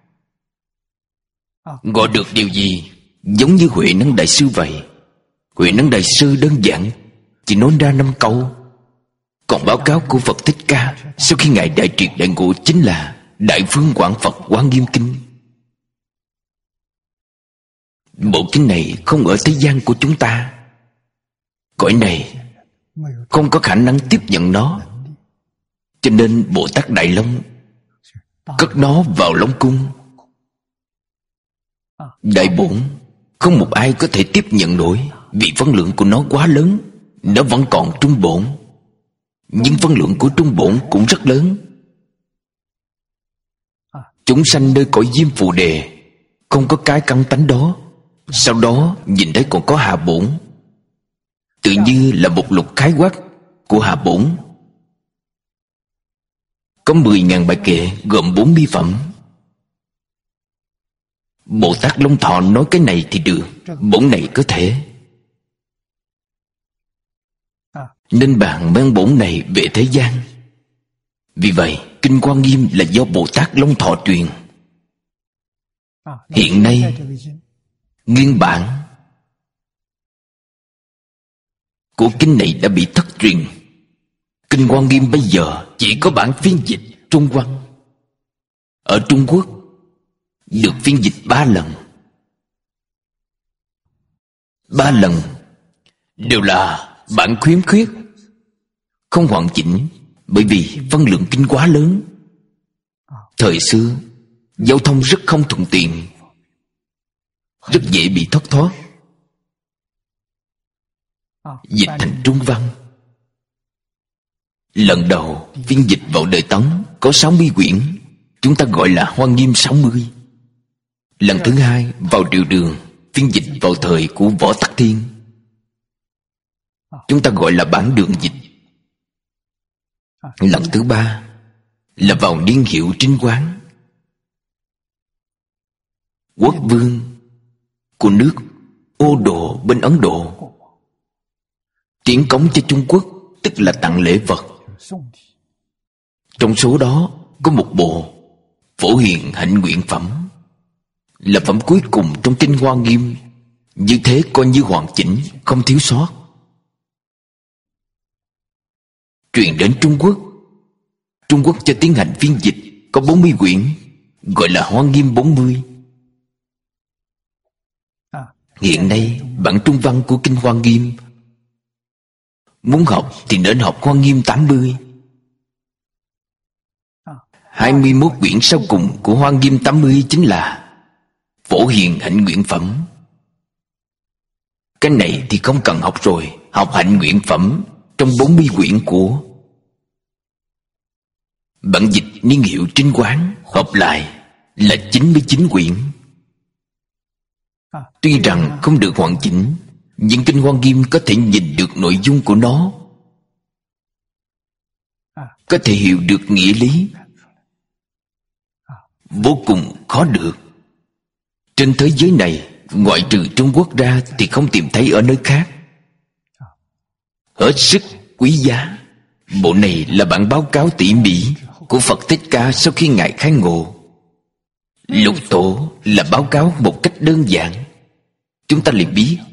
gọi được điều gì? Giống như Huệ Năng Đại Sư vậy. Huệ Năng Đại Sư đơn giản chỉ nói ra năm câu. Còn báo cáo của Phật Thích Ca sau khi Ngài đại triệt đại ngộ chính là Đại Phương Quảng Phật Quán Nghiêm Kinh. Bộ kinh này không ở thế gian của chúng ta. Cõi này không có khả năng tiếp nhận nó, cho nên Bồ Tát Đại Long cất nó vào Long Cung. Đại bổn không một ai có thể tiếp nhận nổi, vì phân lượng của nó quá lớn. Nó vẫn còn trung bổn, nhưng phân lượng của trung bổn cũng rất lớn. Chúng sanh nơi cõi Diêm Phù Đề không có cái căn tánh đó, sau đó nhìn thấy còn có hạ bổn, tự như là một lục khái quát của hạ bổn. Có mười ngàn bài kệ gồm bốn mươi phẩm. Bồ Tát Long Thọ nói cái này thì được, bổn này có thể, nên bạn mang bổn này về thế gian. Vì vậy Kinh Hoa Nghiêm là do Bồ Tát Long Thọ truyền. Hiện nay nguyên bản của kinh này đã bị thất truyền. Kinh Hoa Nghiêm bây giờ chỉ có bản phiên dịch Trung Văn. Ở Trung Quốc được phiên dịch ba lần. Ba lần đều là bản khiếm khuyết, không hoàn chỉnh, bởi vì phân lượng kinh quá lớn. Thời xưa giao thông rất không thuận tiện, rất dễ bị thất thoát. Dịch thành Trung văn. Lần đầu phiên dịch vào đời Tấn có sáu mươi quyển, chúng ta gọi là Hoa Nghiêm sáu mươi. Lần thứ hai vào Triều Đường phiên dịch vào thời của Võ Tắc Thiên, chúng ta gọi là Bản Đường dịch. Lần thứ ba là vào niên hiệu Trinh Quán, quốc vương của nước Ô Độ bên Ấn Độ tiến cống cho Trung Quốc, tức là tặng lễ vật. Trong số đó có một bộ Phổ Hiền Hạnh Nguyện Phẩm, là phẩm cuối cùng trong kinh Hoa Nghiêm. Như thế coi như hoàn chỉnh, không thiếu sót. Truyền đến Trung Quốc. Trung Quốc cho tiến hành phiên dịch, có bốn mươi quyển, gọi là Hoa Nghiêm bốn mươi. Hiện nay bản trung văn của kinh Hoa Nghiêm, muốn học thì nên học Hoa Nghiêm tám mươi. Hai mươi mốt quyển sau cùng của Hoa Nghiêm tám mươi chính là Phổ Hiền Hạnh Nguyện Phẩm. Cái này thì không cần học rồi, học Hạnh Nguyện Phẩm trong bốn mươi quyển của bản dịch niên hiệu Trinh Quán, hợp lại là chín mươi chín quyển. Tuy rằng không được hoàn chỉnh, nhưng kinh Hoa Nghiêm có thể nhìn được nội dung của nó, có thể hiểu được nghĩa lý, vô cùng khó được. Trên thế giới này, ngoại trừ Trung Quốc ra thì không tìm thấy ở nơi khác. Hết sức quý giá. Bộ này là bản báo cáo tỉ mỉ của Phật Thích Ca sau khi Ngài khai ngộ. Lục Tổ là báo cáo một cách đơn giản. Chúng ta liền biết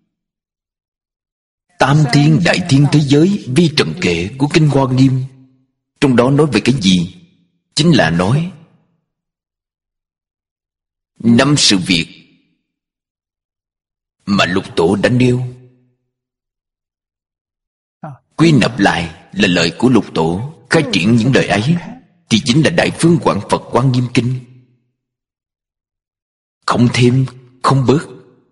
Tam Thiên Đại Thiên Thế Giới Vi Trần Kệ của kinh Hoa Nghiêm, trong đó nói về cái gì? Chính là nói năm sự việc mà Lục Tổ đã nêu. Quy nạp lại là lời của Lục Tổ. Khai triển những lời ấy thì chính là Đại Phương Quảng Phật Hoa Nghiêm Kinh, không thêm không bớt.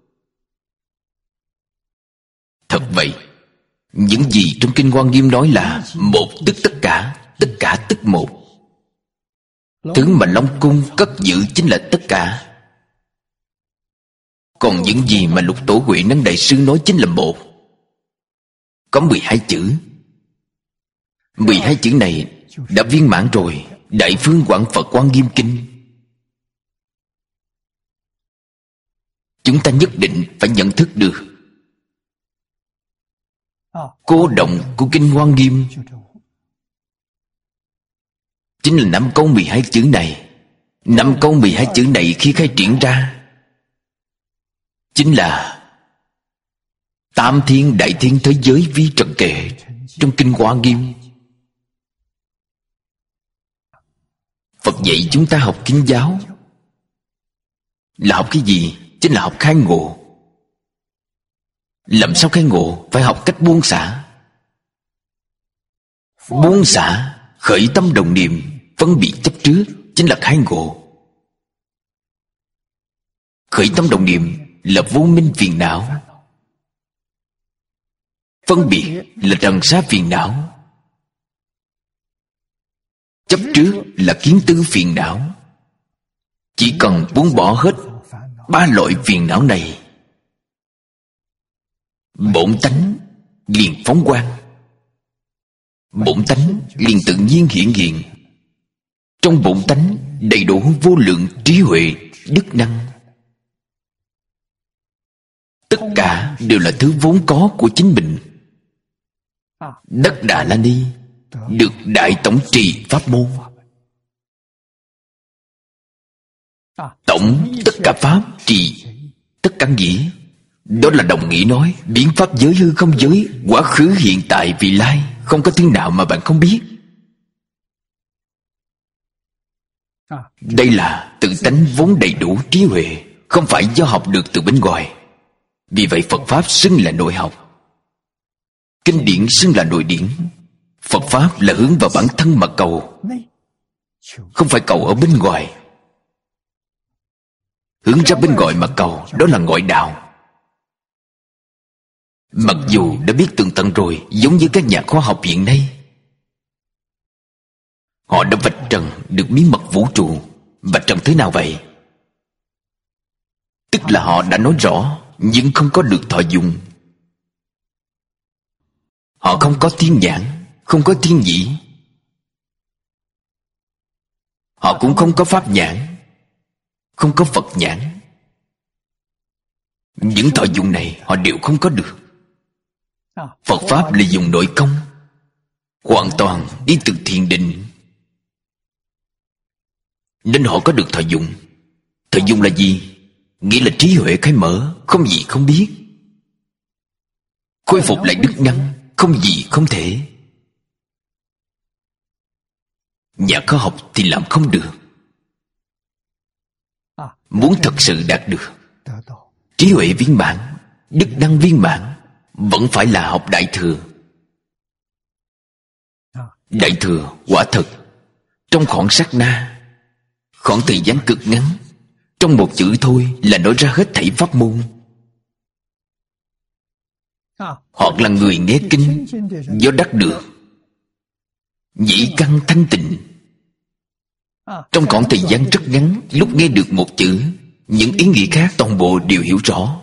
Thật vậy, những gì trong kinh Hoa Nghiêm nói là một tức tất cả, tất cả tức một. Thứ mà Long Cung cất giữ chính là tất cả. Còn những gì mà Lục Tổ Huệ Năng Đại Sư nói chính là một. Có mười hai chữ. Mười hai chữ này đã viên mãn rồi. Đại Phương Quảng Phật Hoa Nghiêm Kinh. Chúng ta nhất định phải nhận thức được cô động của kinh Hoa Nghiêm chính là năm câu mười hai chữ này. Năm câu mười hai chữ này khi khai triển ra chính là Tam Thiên Đại Thiên Thế Giới Vi Trần Kệ trong kinh Hoa Nghiêm. Phật dạy chúng ta học kinh giáo là học cái gì? Chính là học khai ngộ. Làm sao khai ngộ? Phải học cách buông xả. Buông xả, khởi tâm đồng niệm, phân biệt chấp trước, chính là khai ngộ. Khởi tâm đồng niệm là vô minh phiền não, phân biệt là trần sa phiền não, chấp trước là kiến tư phiền não. Chỉ cần buông bỏ hết ba loại phiền não này, bổn tánh liền phóng quang, bổn tánh liền tự nhiên hiện hiện. Trong bổn tánh đầy đủ vô lượng trí huệ, đức năng. Tất cả đều là thứ vốn có của chính mình. Đắc Đà La Ni được Đại Tổng Trì Pháp môn. Tổng tất cả pháp, trì tất cả nghĩa. Đó là đồng nghĩa nói biến pháp giới hư không giới, quá khứ hiện tại vị lai, không có thứ nào mà bạn không biết. Đây là tự tánh vốn đầy đủ trí huệ, không phải do học được từ bên ngoài. Vì vậy Phật Pháp xưng là nội học, kinh điển xưng là nội điển. Phật Pháp là hướng vào bản thân mà cầu, không phải cầu ở bên ngoài. Hướng ra bên ngoài mà cầu, đó là ngoại đạo. Mặc dù đã biết tường tận rồi, giống như các nhà khoa học hiện nay, họ đã vạch trần được bí mật vũ trụ. Vạch trần thế nào vậy? Tức là họ đã nói rõ, nhưng không có được thọ dụng. Họ không có thiên nhãn, không có thiên nhĩ. Họ cũng không có pháp nhãn, không có Phật nhãn. Những thọ dụng này họ đều không có được. Phật Pháp là dùng nội công, hoàn toàn đi từ thiền định, nên họ có được thọ dụng. Thọ dụng là gì? Nghĩa là trí huệ khai mở, không gì không biết, khôi phục lại đức năng, không gì không thể. Nhà khoa học thì làm không được. Muốn thật sự đạt được trí huệ viên mãn, đức năng viên mãn, vẫn phải là học Đại Thừa. Đại Thừa quả thật, trong khoảng sát na, khoảng thời gian cực ngắn, trong một chữ thôi là nói ra hết thảy pháp môn. Hoặc là người nghe kinh do đắc được nhĩ căn thanh tịnh, trong khoảng thời gian rất ngắn, lúc nghe được một chữ, những ý nghĩa khác toàn bộ đều hiểu rõ.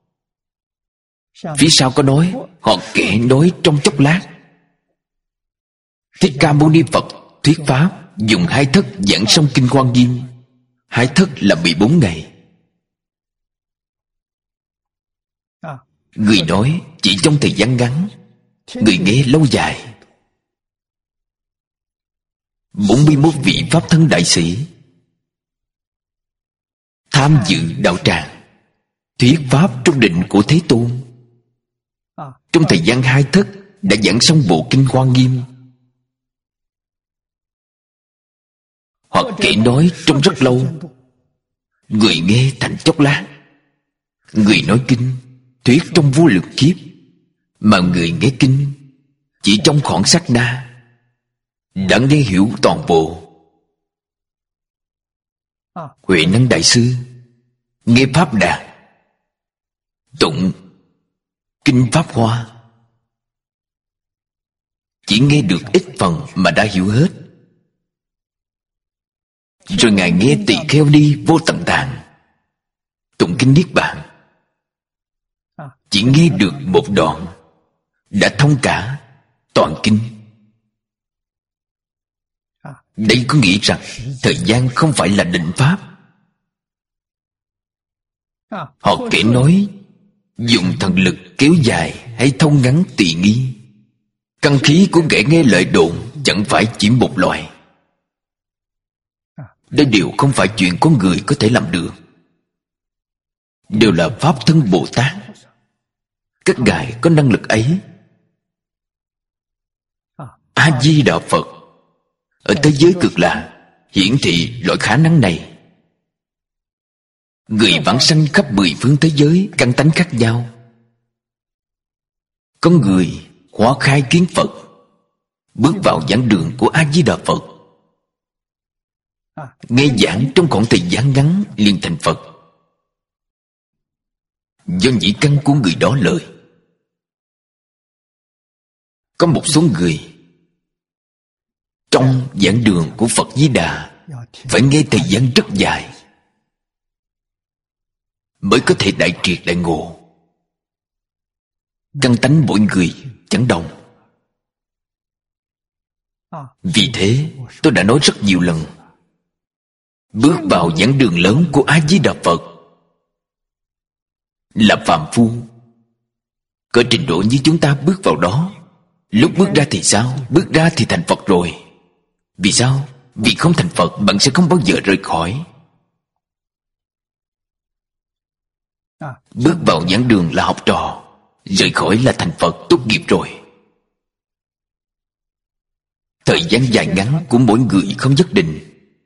Phía sau có nói, họ kể nói trong chốc lát. Thích Ca Mâu Ni Phật thuyết pháp, dùng hai thất giảng xong kinh Hoa Nghiêm. Hai thất là mười bốn ngày. Người nói chỉ trong thời gian ngắn, người nghe lâu dài. Bốn mươi mốt vị Pháp thân đại sĩ tham dự đạo tràng thuyết pháp trong định của Thế Tôn. Trong thời gian hai thất đã giảng xong bộ kinh Hoa Nghiêm. Hoặc kể nói trong rất lâu, người nghe thành chốc lát. Người nói kinh thuyết trong vô lượng kiếp, mà người nghe kinh chỉ trong khoảng sát na đã nghe hiểu toàn bộ. Huệ Năng Đại Sư nghe Pháp Đàn tụng kinh Pháp Hoa, chỉ nghe được ít phần mà đã hiểu hết. Rồi Ngài nghe Tỳ Kheo Ni Vô Tận Tạng tụng kinh Niết Bàn, chỉ nghe được một đoạn đã thông cả toàn kinh. Đây có nghĩa rằng thời gian không phải là định pháp. Họ kể nói dùng thần lực kéo dài hay thông ngắn tùy nghi. Căn khí của kẻ nghe lợi đồn chẳng phải chỉ một loại. Đây đều không phải chuyện con người có thể làm được, đều là Pháp thân Bồ Tát. Các ngài có năng lực ấy. A Di Đà Phật ở thế giới cực lạc hiển thị loại khả năng này. Người vãng sanh khắp mười phương thế giới, căn tánh khác nhau. Có người hóa khai kiến Phật, bước vào giảng đường của A Di Đà Phật, nghe giảng trong khoảng thời gian ngắn liền thành Phật, do nhĩ căn của người đó lời. Có một số người trong giảng đường của Phật Di Đà phải nghe thời gian rất dài mới có thể đại triệt đại ngộ. Căn tánh mỗi người chẳng đồng. Vì thế tôi đã nói rất nhiều lần, bước vào giảng đường lớn của A Di Đà Phật là phàm phu. Cỡ trình độ như chúng ta bước vào đó, lúc bước ra thì sao? Bước ra thì thành Phật rồi. Vì sao? Vì không thành Phật bạn sẽ không bao giờ rời khỏi. Bước vào giảng đường là học trò, rời khỏi là thành Phật tốt nghiệp rồi. Thời gian dài ngắn của mỗi người không nhất định.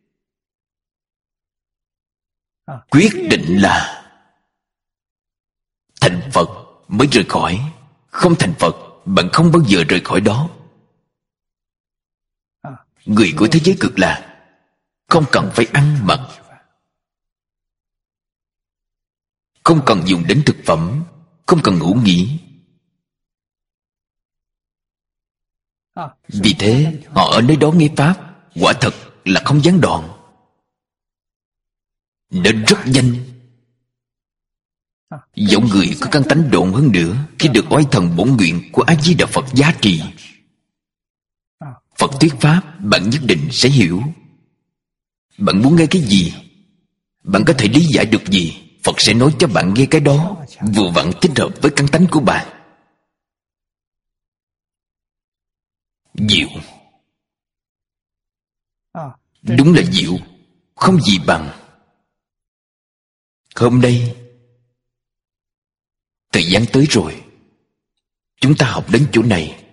Quyết định là thành Phật mới rời khỏi. Không thành Phật bạn không bao giờ rời khỏi đó. Người của thế giới cực lạc không cần phải ăn mặc, không cần dùng đến thực phẩm, không cần ngủ nghỉ. Vì thế họ ở nơi đó nghe pháp quả thật là không gián đoạn, nên rất nhanh. Dẫu người có căn tánh độn hơn nữa, khi được oai thần bổn nguyện của A Di Đà Phật giá trị, Phật thuyết pháp, bạn nhất định sẽ hiểu. Bạn muốn nghe cái gì, bạn có thể lý giải được gì, Phật sẽ nói cho bạn nghe cái đó, vừa vặn thích hợp với căn tánh của bạn. Diệu, đúng là diệu, không gì bằng. Hôm nay thời gian tới rồi, chúng ta học đến chỗ này.